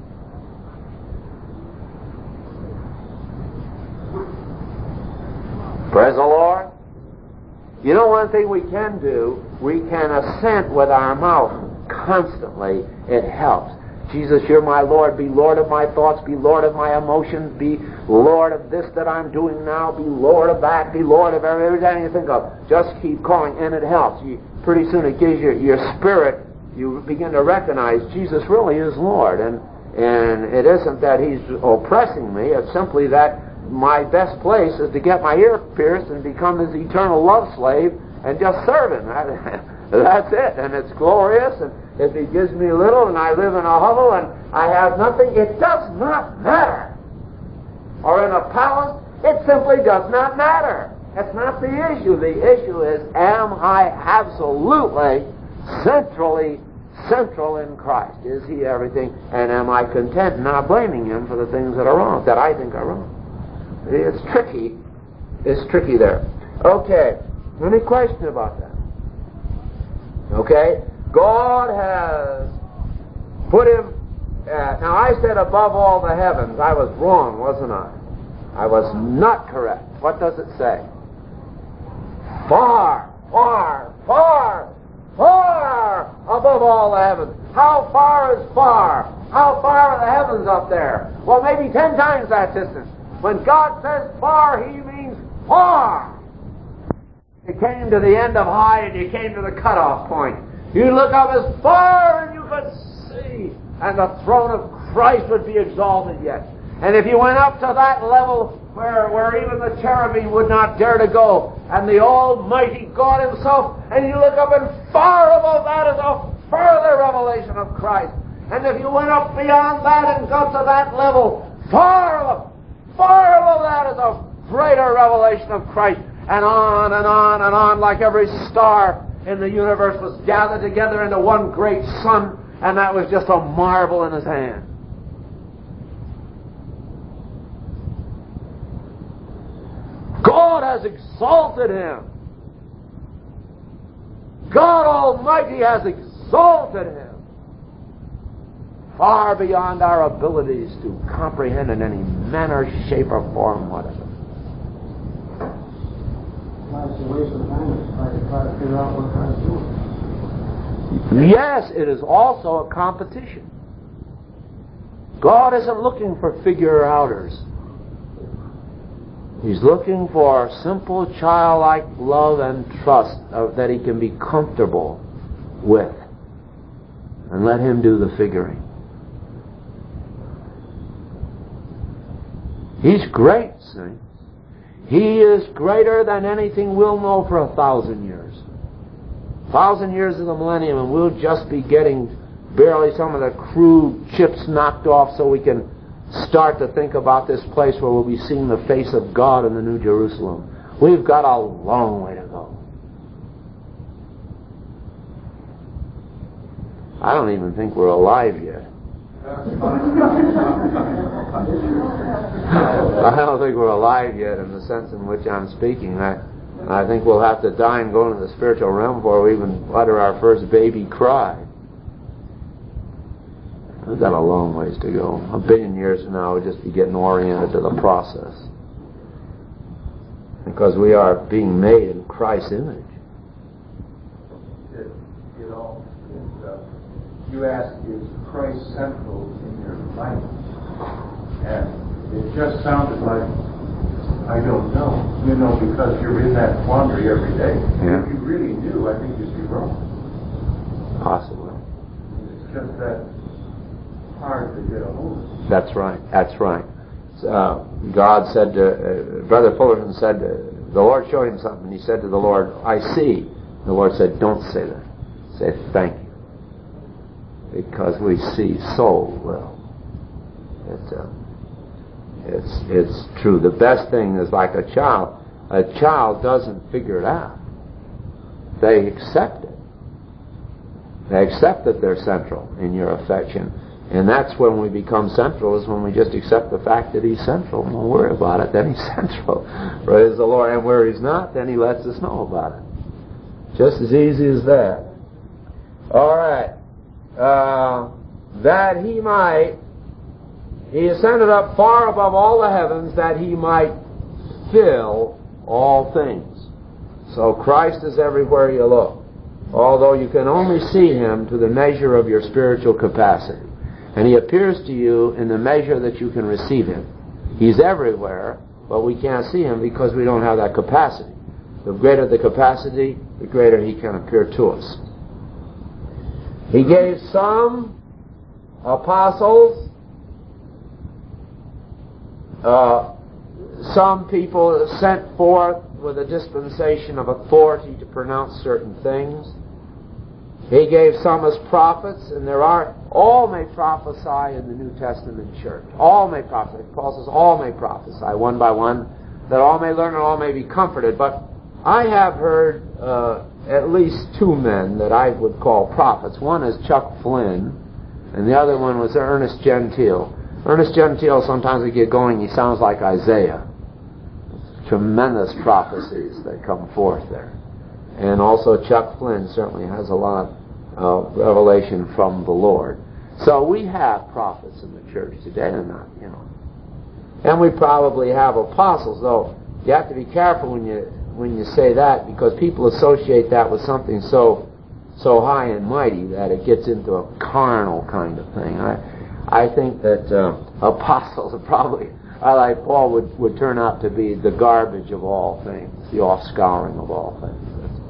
Praise the Lord. You know, one thing we can do, we can assent with our mouth constantly. It helps. Jesus, You're my Lord. Be Lord of my thoughts. Be Lord of my emotions. Be Lord of this that I'm doing now. Be Lord of that. Be Lord of everything you think of. Just keep calling, and it helps. Pretty soon it gives your spirit, you begin to recognize Jesus really is Lord. And it isn't that He's oppressing me. It's simply that my best place is to get my ear pierced and become His eternal love slave and just serve Him. That's it. And it's glorious. And if He gives me little and I live in a hovel and I have nothing, it does not matter. Or in a palace, it simply does not matter. That's not the issue. The issue is, am I absolutely central in Christ? Is He everything? And am I content not blaming Him for the things that are wrong, that I think are wrong? It's tricky. It's tricky there. Okay. Any question about that? Okay. God has put Him... now I said above all the heavens. I was wrong, wasn't I? I was not correct. What does it say? Far, far, far, far above all the heavens. How far is far? How far are the heavens up there? Well, maybe 10 times that distance. When God says far, He means far. You came to the end of high and you came to the cutoff point. You look up as far and you could see, and the throne of Christ would be exalted yet. And if you went up to that level where even the cherubim would not dare to go, and the Almighty God Himself, and you look up and far above that is a further revelation of Christ. And if you went up beyond that and got to that level, far above that is a greater revelation of Christ. And on and on and on, like every star in the universe was gathered together into one great sun, and that was just a marble in his hand. God has exalted him. God Almighty has exalted him far beyond our abilities to comprehend in any manner, shape, or form whatever. It's a waste of time to try to figure out what God's doing. Yes, it is also a competition. God isn't looking for figure-outers. He's looking for simple childlike love and trust that he can be comfortable with. And let him do the figuring. He's great, see. He is greater than anything we'll know for 1,000 years. 1,000 years of the millennium, and we'll just be getting barely some of the crude chips knocked off so we can start to think about this place where we'll be seeing the face of God in the New Jerusalem. We've got a long way to go. I don't even think we're alive yet. I don't think we're alive yet in the sense in which I'm speaking. I think we'll have to die and go into the spiritual realm before we even utter our first baby cry. We've got a long ways to go. 1 billion years from now, we'll just be getting oriented to the process. Because we are being made in Christ's image. You asked, is Christ central in your life? And it just sounded like, I don't know. Because you're in that quandary every day. Yeah. If you really knew, I think you'd be wrong. Possibly. It's just that hard to get a hold of. That's right. God said to, Brother Fullerton said, the Lord showed him something. He said to the Lord, I see. The Lord said, don't say that. Say thank you. Because we see so well. It's true. The best thing is like a child. A child doesn't figure it out. They accept it. They accept that they're central in your affection. And that's when we become central, is when we just accept the fact that he's central. Don't worry about it, then he's central. Praise the Lord. And where he's not, then he lets us know about it. Just as easy as that. All right. That he ascended up far above all the heavens, that he might fill all things. So Christ is everywhere you look, although you can only see him to the measure of your spiritual capacity. And he appears to you in the measure that you can receive him. He's everywhere, but we can't see him because we don't have that capacity. The greater the capacity, the greater he can appear to us. He gave some apostles, some people sent forth with a dispensation of authority to pronounce certain things. He gave some as prophets, and all may prophesy in the New Testament church. All may prophesy. Paul says all may prophesy, one by one, that all may learn and all may be comforted. But I have heard at least two men that I would call prophets. One is Chuck Flynn, and the other one was Ernest Gentile. Ernest Gentile, sometimes we get going, he sounds like Isaiah. Tremendous prophecies that come forth there. And also Chuck Flynn certainly has a lot of revelation from the Lord. So we have prophets in the church today, and not, and we probably have apostles, though you have to be careful when you say that, because people associate that with something so high and mighty that it gets into a carnal kind of thing. I think that apostles are probably, like Paul, would turn out to be the garbage of all things, the offscouring of all things.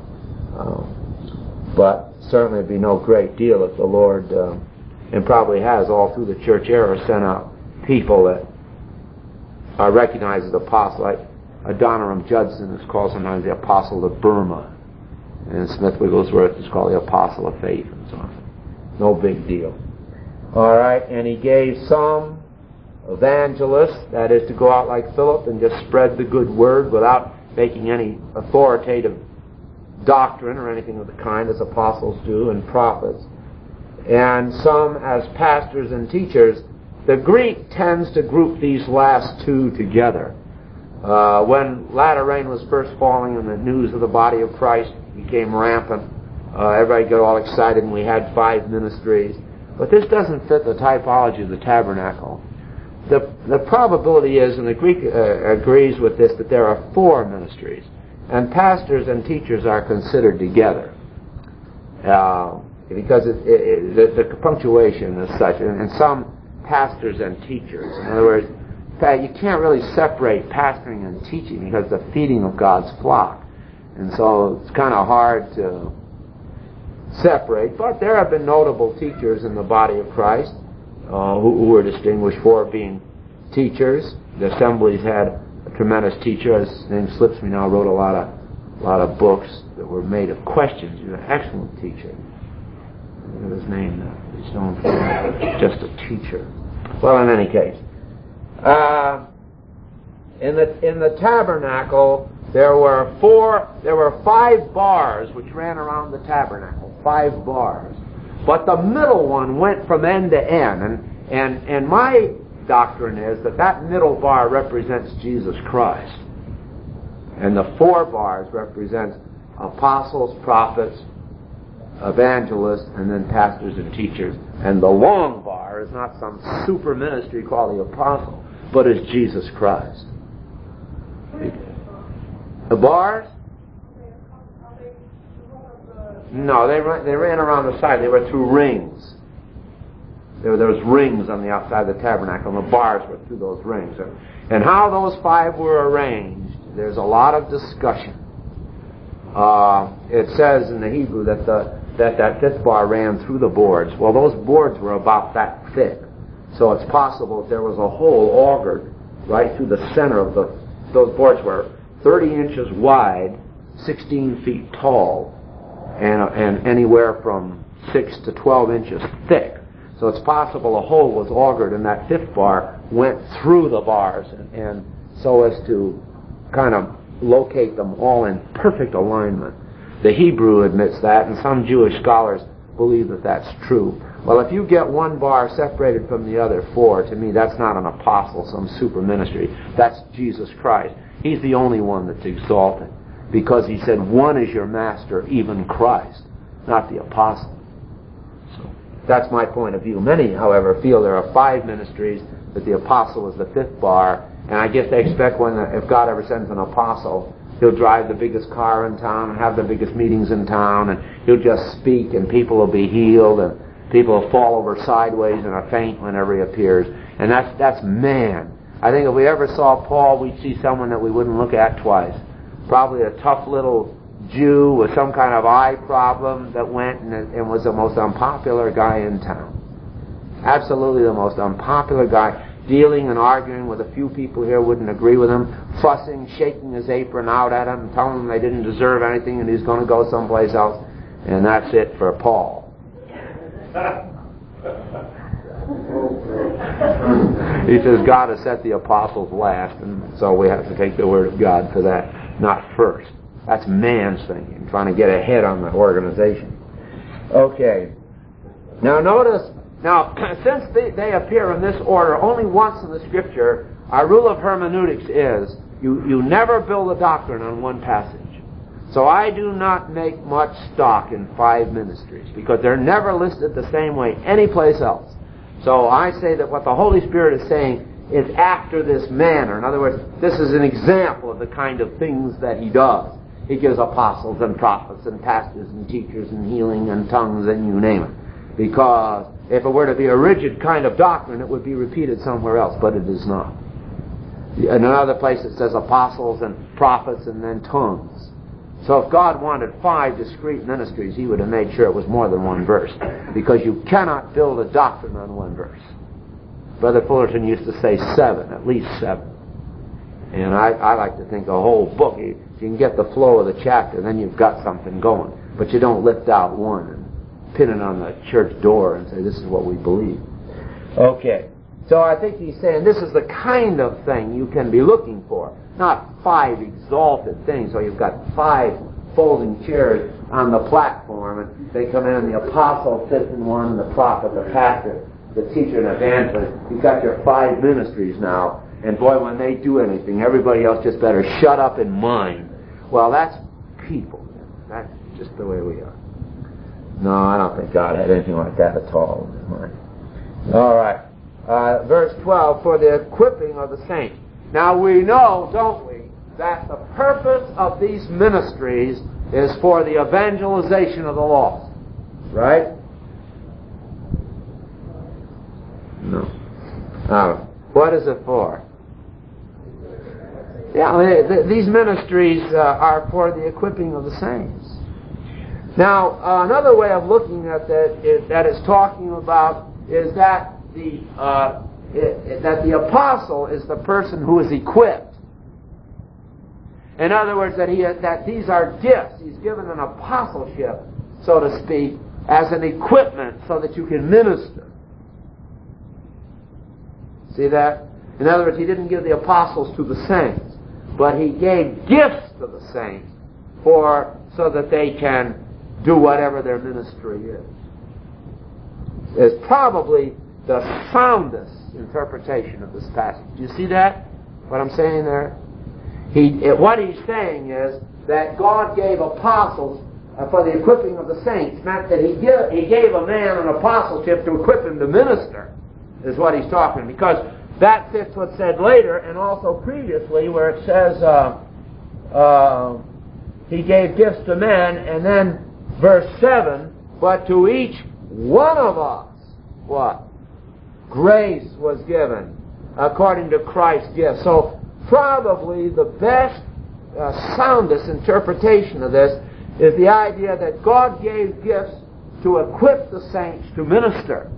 But certainly it'd be no great deal if the Lord, and probably has all through the church era, sent out people that are recognized as apostles, like Adoniram Judson is called sometimes the Apostle of Burma, and Smith Wigglesworth is called the Apostle of Faith, and so on. No big deal. All right, and he gave some evangelists, that is to go out like Philip and just spread the good word without making any authoritative doctrine or anything of the kind as apostles do, and prophets. And some as pastors and teachers. The Greek tends to group these last two together. When latter rain was first falling and the news of the body of Christ became rampant, everybody got all excited and we had 5 ministries. But this doesn't fit the typology of the tabernacle. The probability is, and the Greek agrees with this, that there are 4 ministries. And pastors and teachers are considered together. Because the punctuation is such. And some pastors and teachers. In other words, you can't really separate pastoring and teaching because the feeding of God's flock. And so it's kind of hard to separate. But there have been notable teachers in the body of Christ who were distinguished for being teachers. The Assemblies had a tremendous teacher. His name slips me now. Wrote a lot of books that were made of questions. He was an excellent teacher. Look at his name now. He's known for just a teacher. Well, in any case, in the tabernacle there were 5 bars which ran around the tabernacle. 5 bars, but the middle one went from end to end, and my doctrine is that middle bar represents Jesus Christ, and the 4 bars represent apostles, prophets, evangelists, and then pastors and teachers. And the long bar is not some super ministry called the apostle, but is Jesus Christ. The bars? No, they ran around the side. They were through rings. There was rings on the outside of the tabernacle, and the bars were through those rings. And how those 5 were arranged, there's a lot of discussion. It says in the Hebrew that that 5th bar ran through the boards. Well, those boards were about that thick. So it's possible that there was a hole augured right through the center of those boards were 30 inches wide, 16 feet tall, and anywhere from 6 to 12 inches thick. So it's possible a hole was augured and that 5th bar went through the bars and so as to kind of locate them all in perfect alignment. The Hebrew admits that, and some Jewish scholars believe that that's true. Well, if you get one bar separated from the other 4, to me that's not an apostle, some super ministry. That's Jesus Christ. He's the only one that's exalted, because he said, one is your master, even Christ, not the apostle. So that's my point of view. Many, however, feel there are 5 ministries, that the apostle is the 5th bar, and I guess they expect if God ever sends an apostle, he'll drive the biggest car in town and have the biggest meetings in town, and he'll just speak and people will be healed and people will fall over sideways in a faint whenever he appears. And that's man. I think if we ever saw Paul, we'd see someone that we wouldn't look at twice. Probably a tough little Jew with some kind of eye problem that went and was the most unpopular guy in town. Absolutely the most unpopular guy. Dealing and arguing with a few people here wouldn't agree with him, fussing, shaking his apron out at him, telling them they didn't deserve anything and he's going to go someplace else. And that's it for Paul. He says God has set the apostles last, and so we have to take the word of God for that, not first. That's man's thinking, trying to get ahead on the organization. Okay. Now notice, since they appear in this order only once in the Scripture, our rule of hermeneutics is you never build a doctrine on one passage. So I do not make much stock in 5 ministries, because they're never listed the same way anyplace else. So I say that what the Holy Spirit is saying is after this manner. In other words, this is an example of the kind of things that he does. He gives apostles and prophets and pastors and teachers and healing and tongues and you name it. Because if it were to be a rigid kind of doctrine, it would be repeated somewhere else, but it is not. In another place it says apostles and prophets and then tongues. So if God wanted 5 discrete ministries, he would have made sure it was more than one verse. Because you cannot build a doctrine on one verse. Brother Fullerton used to say 7, at least 7. And I like to think a whole book, if you can get the flow of the chapter, then you've got something going. But you don't lift out one and pin it on the church door and say, this is what we believe. Okay. So I think he's saying this is the kind of thing you can be looking for. Not 5 exalted things, so you've got 5 folding chairs on the platform, and they come in, and the apostle sits in one, and the prophet, the pastor, the teacher, and evangelist. You've got your 5 ministries now, and boy, when they do anything, everybody else just better shut up and mind. Well, that's people. That's just the way we are. No, I don't think God had anything like that at all in his mind. All right. Verse 12, for the equipping of the saints. Now we know, don't we, that the purpose of these ministries is for the evangelization of the lost. Right? No. What is it for? Yeah, I mean, these ministries are for the equipping of the saints. Now, another way of looking at that it's talking about is that the apostle is the person who is equipped. In other words, that these are gifts. He's given an apostleship, so to speak, as an equipment so that you can minister. See that? In other words, he didn't give the apostles to the saints, but he gave gifts to the saints so that they can do whatever their ministry is. It's probably the soundest interpretation of this passage. Do you see that? What I'm saying there? What he's saying is that God gave apostles for the equipping of the saints, meant that he gave a man an apostleship to equip him to minister, is what he's talking. Because that fits what's said later and also previously where it says he gave gifts to men, and then verse 7, but to each one of us, what? Grace was given according to Christ's gift. So probably the best, soundest interpretation of this is the idea that God gave gifts to equip the saints to minister.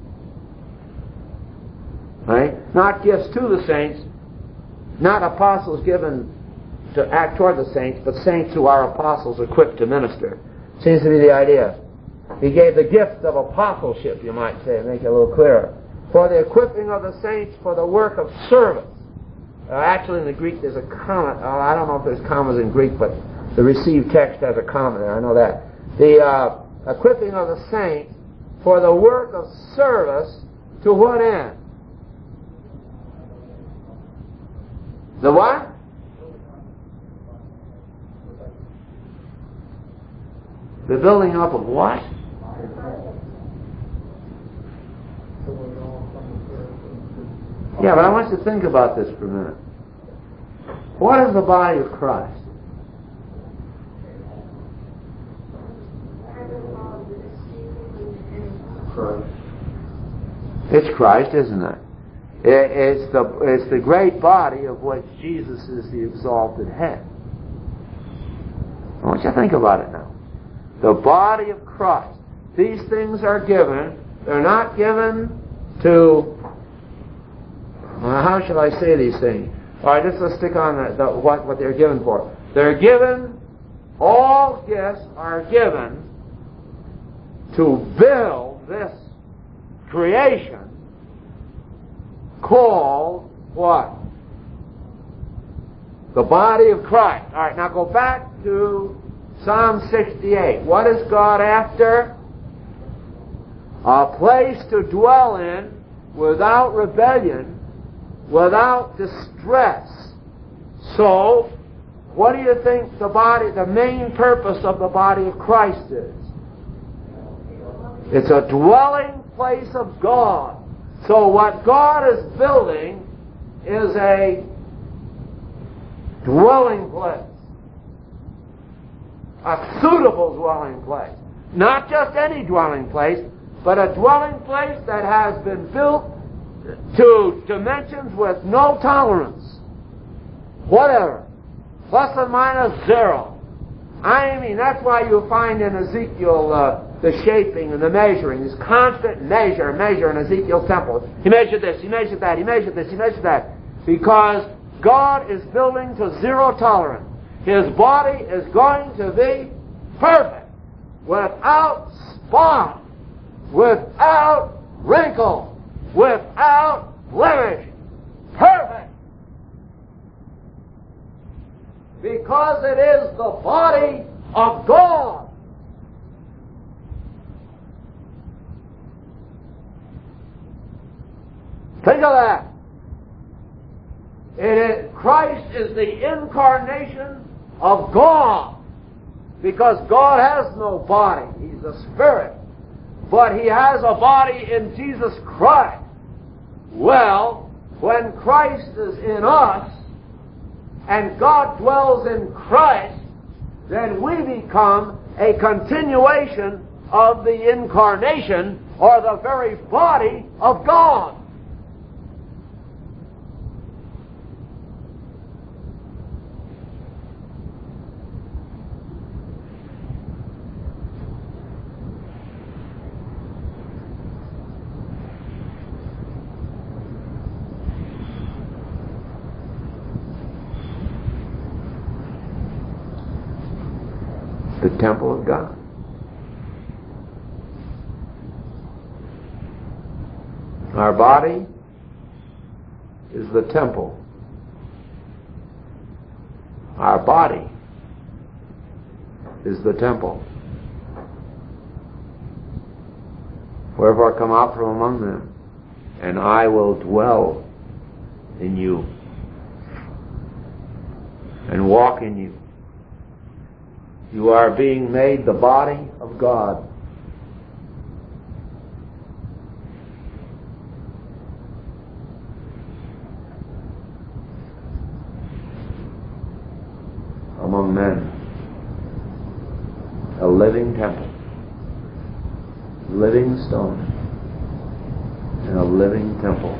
Right? Not gifts to the saints, not apostles given to act toward the saints, but saints who are apostles equipped to minister. Seems to be the idea. He gave the gift of apostleship, you might say, make it a little clearer. For the equipping of the saints for the work of service. Actually, in the Greek, there's a comma. I don't know if there's commas in Greek, but the received text has a comma there. I know that. The equipping of the saints for the work of service to what end? The what? The building up of what? Yeah, but I want you to think about this for a minute. What is the body of Christ? Christ. It's Christ, isn't it? It's the great body of which Jesus is the exalted head. I want you to think about it now. The body of Christ. These things are given. They're not given to... how shall I say these things? All right, let's stick on what they're given for. They're given, all gifts are given to build this creation called what? The body of Christ. All right, now go back to Psalm 68. What is God after? A place to dwell in without rebellion, without distress. So, what do you think the main purpose of the body of Christ is? It's a dwelling place of God. So what God is building is a dwelling place. A suitable dwelling place. Not just any dwelling place, but a dwelling place that has been built to dimensions with no tolerance. Whatever. Plus or minus 0. I mean, that's why you'll find in Ezekiel the shaping and the measuring. This constant measure in Ezekiel's temple. He measured this, he measured that, he measured this, he measured that. Because God is building to 0 tolerance. His body is going to be perfect, without spot, without wrinkle, without blemish, perfect. Because it is the body of God. Think of that. Christ is the incarnation of God. Because God has no body. He's a spirit. But He has a body in Jesus Christ. Well, when Christ is in us, and God dwells in Christ, then we become a continuation of the incarnation, or the very body of God. The temple of God. Our body is the temple. Our body is the temple. Wherefore come out from among them, and I will dwell in you, and walk in you. You are being made the body of God. Among men. A living temple. Living stone. And a living temple.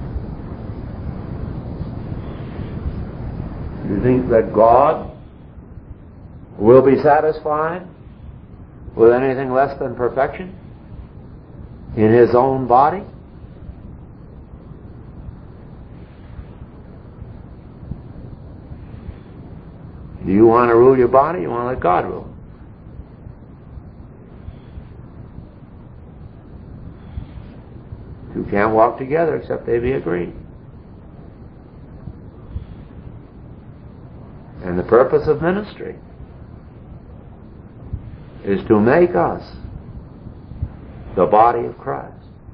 Do you think that God will be satisfied with anything less than perfection in His own body? Do you want to rule your body? You want to let God rule? Two can't walk together except they be agreed. And the purpose of ministry is to make us the body of Christ.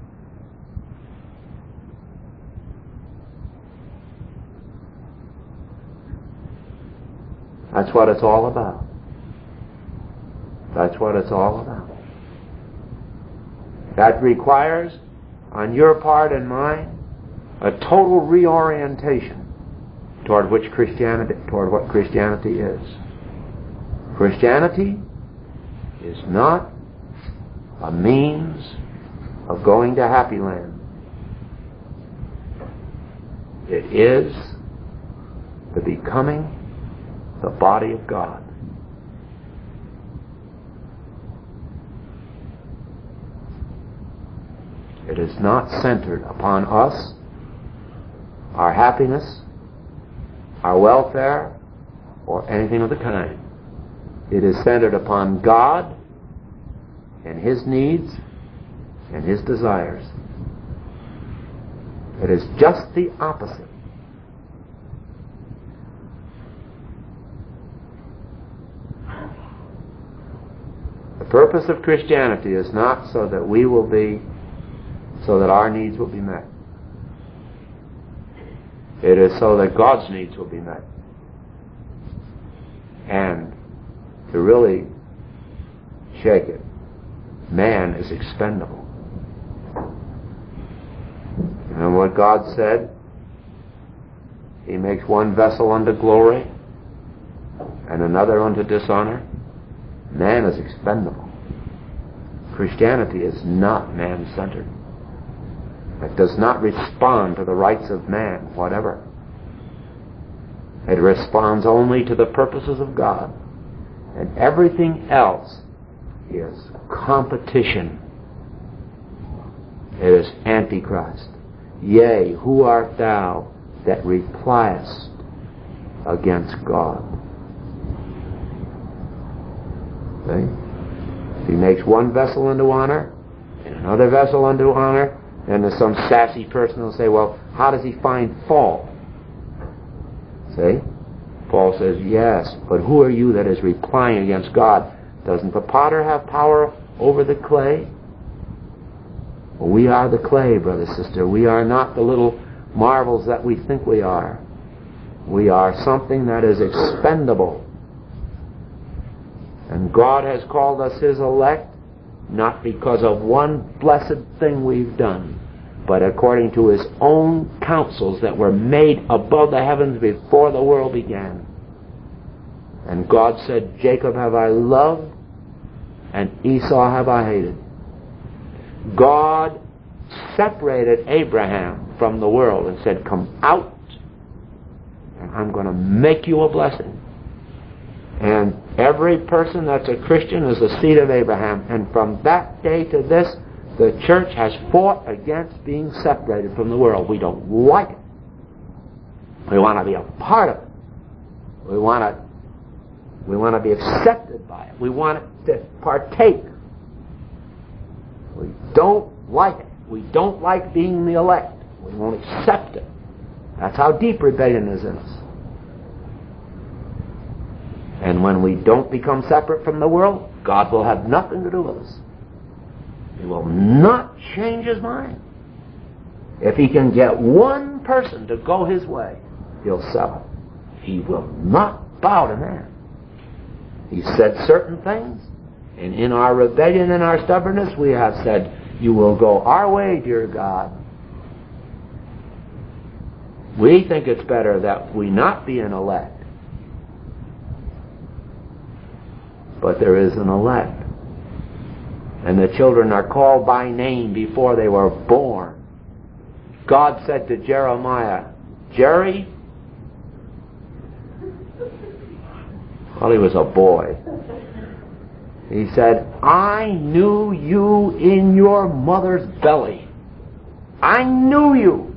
That's what it's all about. That's what it's all about. That requires, on your part and mine, a total reorientation toward what Christianity is. Christianity is not a means of going to happy land. It is the becoming the body of God. It is not centered upon us, our happiness, our welfare, or anything of the kind. It is centered upon God and His needs and His desires. It is just the opposite. The purpose of Christianity is not so that our needs will be met. It is so that God's needs will be met. And to really shake it, man is expendable. And what God said, He makes one vessel unto glory and another unto dishonor. Man is expendable. Christianity is not man-centered. It does not respond to the rights of man, whatever. It responds only to the purposes of God. And everything else is competition. It is Antichrist. Yea, who art thou that repliest against God? See? He makes one vessel unto honor in another vessel unto honor. And there's some sassy person who'll say, well, how does he find fault? See? Paul says, yes, but who are you that is replying against God? Doesn't the potter have power over the clay? Well, we are the clay, brother, sister. We are not the little marvels that we think we are. We are something that is expendable. And God has called us His elect, not because of one blessed thing we've done, but according to His own counsels that were made above the heavens before the world began. And God said, Jacob have I loved, and Esau have I hated. God separated Abraham from the world and said, come out, and I'm going to make you a blessing. And every person that's a Christian is the seed of Abraham. And from that day to this, the church has fought against being separated from the world. We don't like it. We want to be a part of it. We want to be accepted by it. We want to partake. We don't like it. We don't like being the elect. We won't accept it. That's how deep rebellion is in us. And when we don't become separate from the world, God will have nothing to do with us. He will not change His mind. If He can get one person to go His way, He'll sell it. He will not bow to man. He said certain things, and in our rebellion and our stubbornness, we have said, you will go our way, dear God. We think it's better that we not be an elect. But there is an elect. And the children are called by name before they were born. God said to Jeremiah, Jerry, well, he was a boy. He said, I knew you in your mother's belly. I knew you.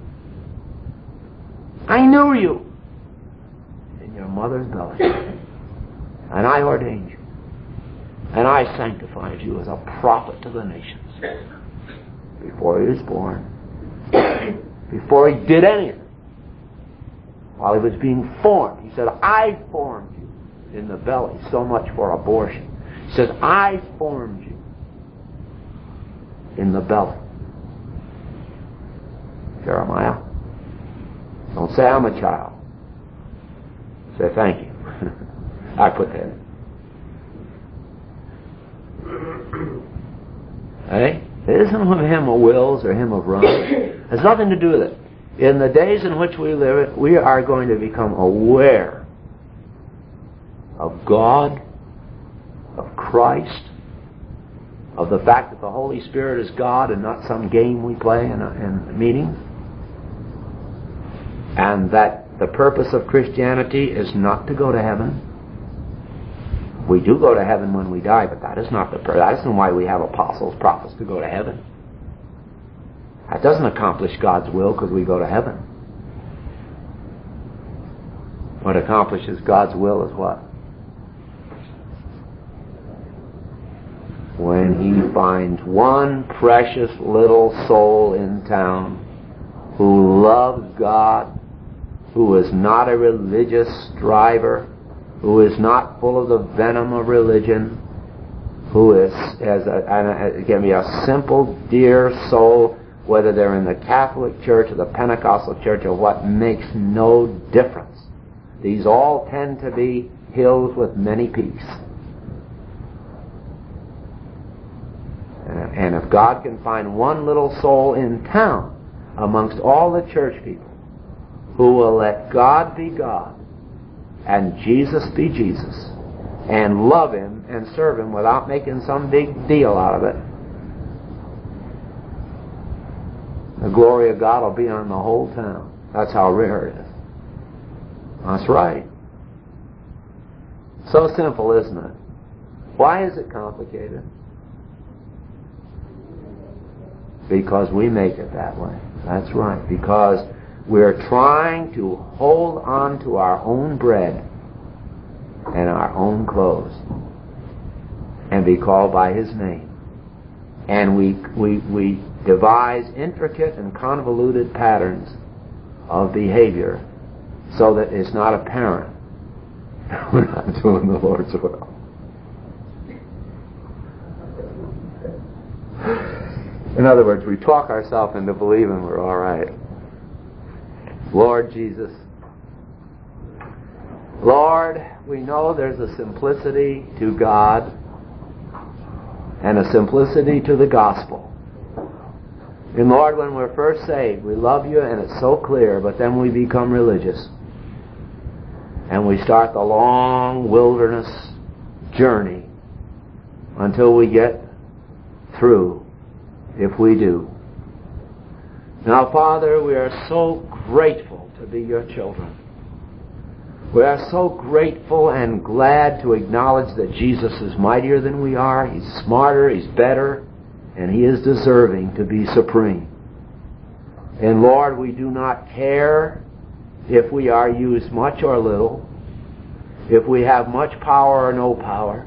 I knew you in your mother's belly. And I ordained you. And I sanctified you as a prophet to the nations. Before he was born. Before he did anything. While he was being formed. He said, I formed you in the belly. So much for abortion. He says, I formed you in the belly. Jeremiah, don't say I'm a child. Say thank you. I put that in. Hey? It isn't of him of wills or him of runs. It has nothing to do with it. In the days in which we live, we are going to become aware of God, of Christ, of the fact that the Holy Spirit is God and not some game we play in a meeting, and that the purpose of Christianity is not to go to heaven. We do go to heaven when we die, but that is not the purpose. That isn't why we have apostles, prophets to go to heaven. That doesn't accomplish God's will because we go to heaven. What accomplishes God's will is what? When He finds one precious little soul in town who loves God, who is not a religious striver, who is not full of the venom of religion, who can be a simple, dear soul, whether they're in the Catholic Church or the Pentecostal Church or what, makes no difference. These all tend to be hills with many peaks. And if God can find one little soul in town amongst all the church people who will let God be God and Jesus be Jesus and love Him and serve Him without making some big deal out of it, the glory of God will be on the whole town. That's how rare it is. That's right. So simple, isn't it? Why is it complicated? Because we make it that way. That's right. Because we're trying to hold on to our own bread and our own clothes and be called by His name And we devise intricate and convoluted patterns of behavior so that it's not apparent we're not doing the Lord's will. In other words, we talk ourselves into believing we're all right. Lord Jesus, Lord, we know there's a simplicity to God and a simplicity to the gospel. And Lord, when we're first saved, we love you and it's so clear, but then we become religious. And we start the long wilderness journey until we get through, if we do. Now, Father, we are so grateful to be your children. We are so grateful and glad to acknowledge that Jesus is mightier than we are. He's smarter, He's better, and He is deserving to be supreme. And Lord, we do not care if we are used much or little, if we have much power or no power,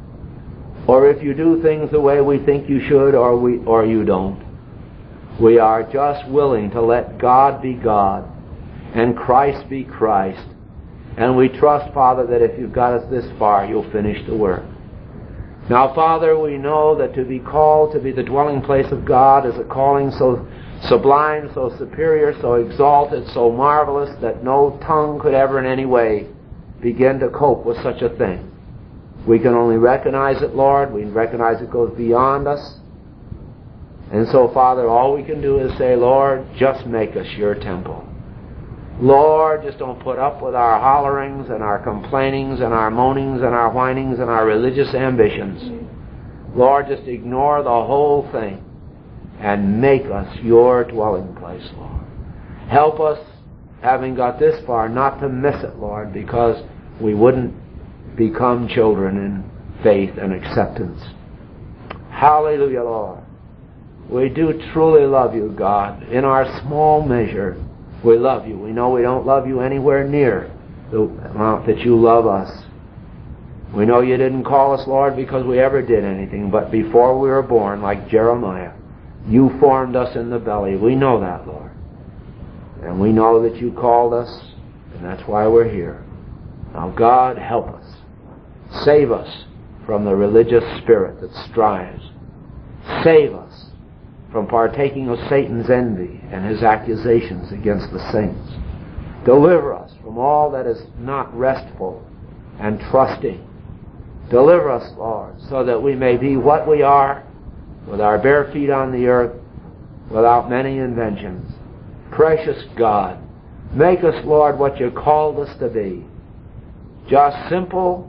or if you do things the way we think you should or you don't. We are just willing to let God be God and Christ be Christ. And we trust, Father, that if you've got us this far, you'll finish the work. Now, Father, we know that to be called to be the dwelling place of God is a calling so sublime, so superior, so exalted, so marvelous that no tongue could ever in any way begin to cope with such a thing. We can only recognize it, Lord. We recognize it goes beyond us. And so, Father, all we can do is say, Lord, just make us your temple. Lord, just don't put up with our hollerings and our complainings and our moanings and our whinings and our religious ambitions. Lord, just ignore the whole thing and make us your dwelling place, Lord. Help us, having got this far, not to miss it, Lord, because we wouldn't become children in faith and acceptance. Hallelujah, Lord. We do truly love you, God. In our small measure, we love you. We know we don't love you anywhere near the amount that you love us. We know you didn't call us, Lord, because we ever did anything, but before we were born, like Jeremiah, you formed us in the belly. We know that, Lord. And we know that you called us, and that's why we're here. Now, God, help us. Save us from the religious spirit that strives. Save us from partaking of Satan's envy and his accusations against the saints. Deliver us from all that is not restful and trusting. Deliver us, Lord, so that we may be what we are, with our bare feet on the earth, without many inventions. Precious God, make us, Lord, what you called us to be. Just simple,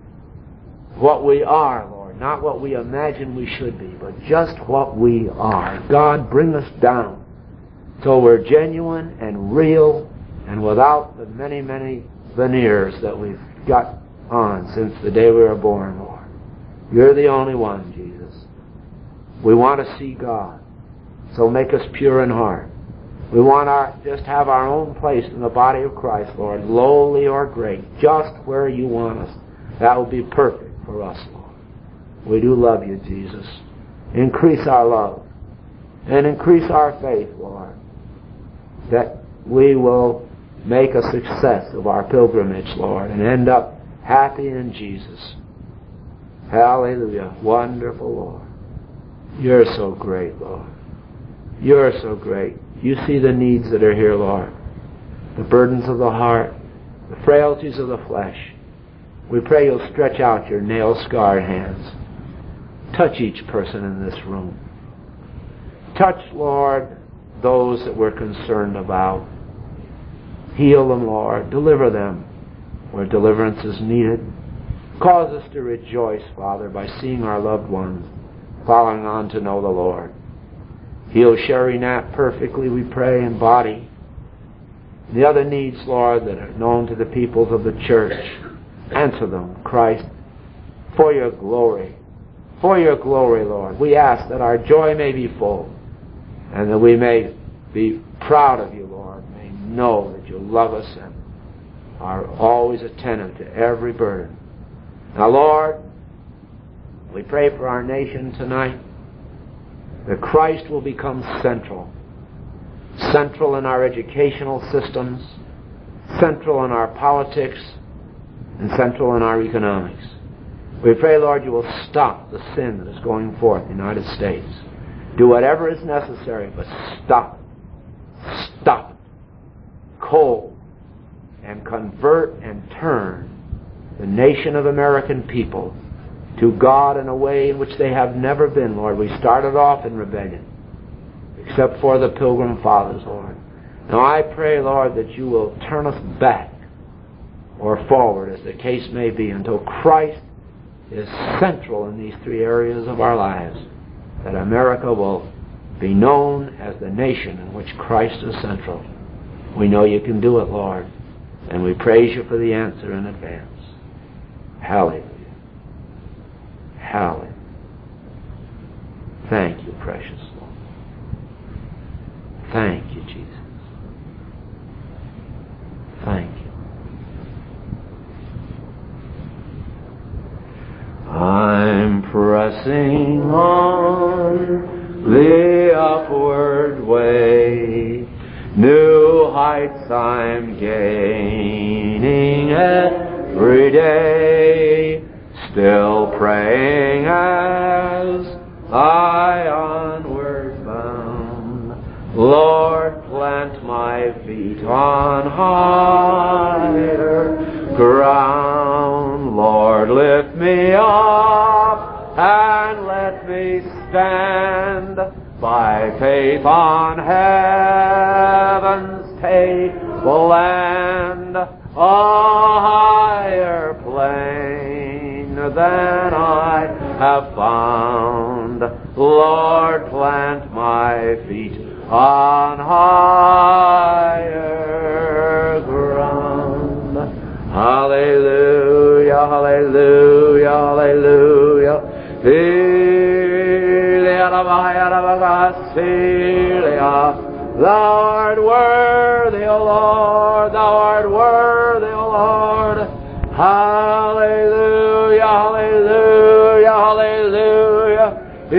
what we are, Lord, not what we imagine we should be, but just what we are. God, bring us down so we're genuine and real and without the many, many veneers that we've got on since the day we were born, Lord. You're the only one, Jesus. We want to see God, so make us pure in heart. We want to just have our own place in the body of Christ, Lord, lowly or great, just where you want us. That will be perfect for us, Lord. We do love you, Jesus. Increase our love and increase our faith, Lord, that we will make a success of our pilgrimage, Lord, and end up happy in Jesus. Hallelujah. Wonderful, Lord. You're so great, Lord. You're so great. You see the needs that are here, Lord. The burdens of the heart, the frailties of the flesh. We pray you'll stretch out your nail-scarred hands. Touch each person in this room. Touch, Lord, those that we're concerned about. Heal them, Lord. Deliver them where deliverance is needed. Cause us to rejoice, Father, by seeing our loved ones following on to know the Lord. Heal Sherry Knapp perfectly, we pray, in body. The other needs, Lord, that are known to the peoples of the church, answer them, Christ, for your glory. For your glory, Lord. We ask that our joy may be full and that we may be proud of you, Lord. May know that you love us and are always attentive to every burden. Now, Lord, we pray for our nation tonight. that Christ will become central. Central in our educational systems, central in our politics, and central in our economics. We pray, Lord, you will stop the sin that is going forth in the United States. Do whatever is necessary, but stop it. Stop it. Cold. And convert and turn the nation of American people to God in a way in which they have never been, Lord. We started off in rebellion, except for the Pilgrim Fathers, Lord. Now I pray, Lord, that you will turn us back or forward, as the case may be, until Christ is central in these three areas of our lives, that America will be known as the nation in which Christ is central. We know you can do it, Lord, and we praise you for the answer in advance. Hallelujah. Hallelujah. Thank you, precious Lord. Thank you, Jesus. Thank you. I'm pressing on the upward way. New heights I'm gaining every day. Still praying as I onward bound. Lord, plant my feet on higher ground. Lord, lift me up and let me stand by faith on heaven's tableland, a higher plane than I have found. Lord, plant my feet on higher ground. Hallelujah, hallelujah, hallelujah. Thou art worthy, O Lord, thou art worthy, O Lord. Hallelujah, hallelujah, hallelujah.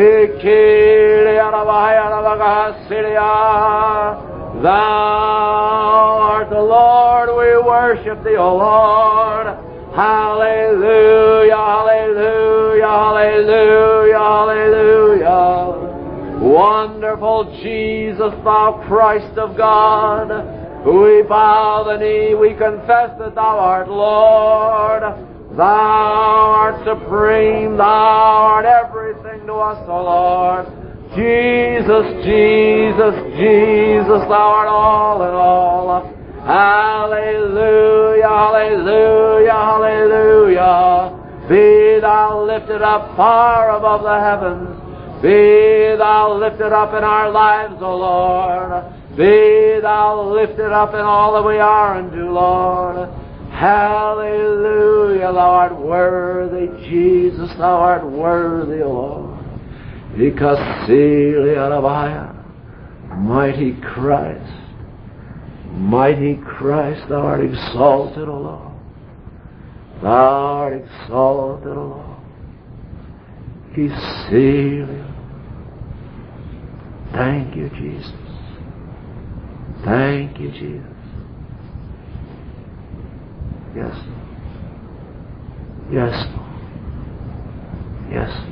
Thou art the Lord, we worship thee, O Lord. Hallelujah, hallelujah, hallelujah, hallelujah. Wonderful Jesus, thou Christ of God, we bow the knee, we confess that thou art Lord. Thou art supreme, thou art everything to us, O Lord. Jesus, Jesus, Jesus, thou art all in all. Hallelujah, hallelujah, hallelujah. Be thou lifted up far above the heavens. Be thou lifted up in our lives, O Lord. Be thou lifted up in all that we are and do, Lord. Hallelujah, thou art worthy, Jesus, thou art worthy, O Lord. Because mighty Christ, thou art exalted, O Lord. Thou art exalted, O Lord. Thank you, Jesus. Thank you, Jesus. Yes, Lord. Yes, Lord. Yes, Lord.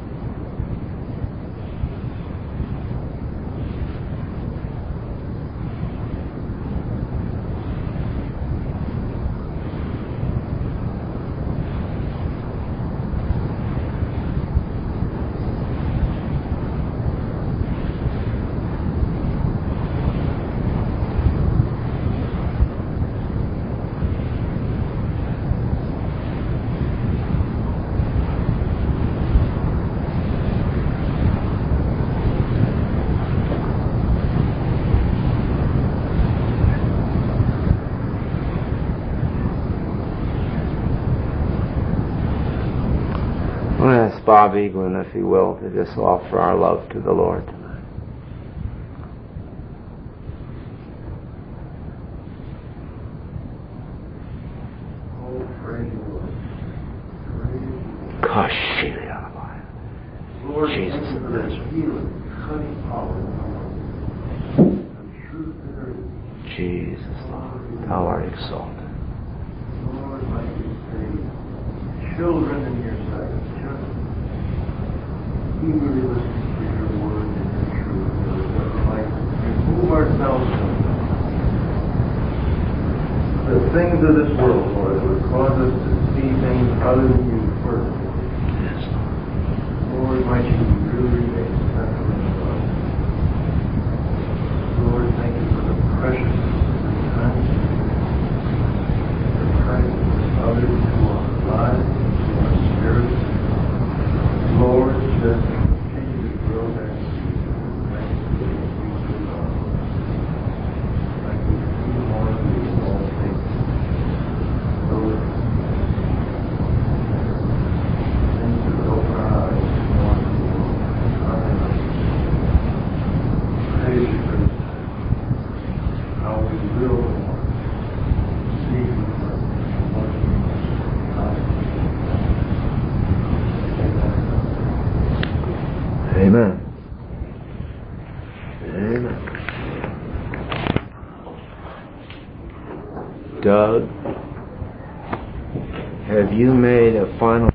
I'm going to ask Bob Eaglin, if he will, to just offer our love to the Lord tonight. Oh, praise the Lord. Gosh, Lord, Jesus. thank you for this healing. cutting olive, the truth there is. Jesus, Lord, thou art exalted. Lord, like you say, children in your sight, just eagerly listening to your word and your truth, Lord, that we might remove ourselves from the things of this world, Lord, that would cause us to see things other than you first. Yes, Lord, might you really make central in our lives. Lord, thank you for the preciousness of this time, the presence of others to our lives, to our spirits. Lord, just continue to grow that seed. Thank you for the future love. Thank you for you more of you in all things. Lord, things that would open our eyes more to you. Hallelujah. Praise you for this time. How we will see you more. Amen. Amen. Doug, have you made a final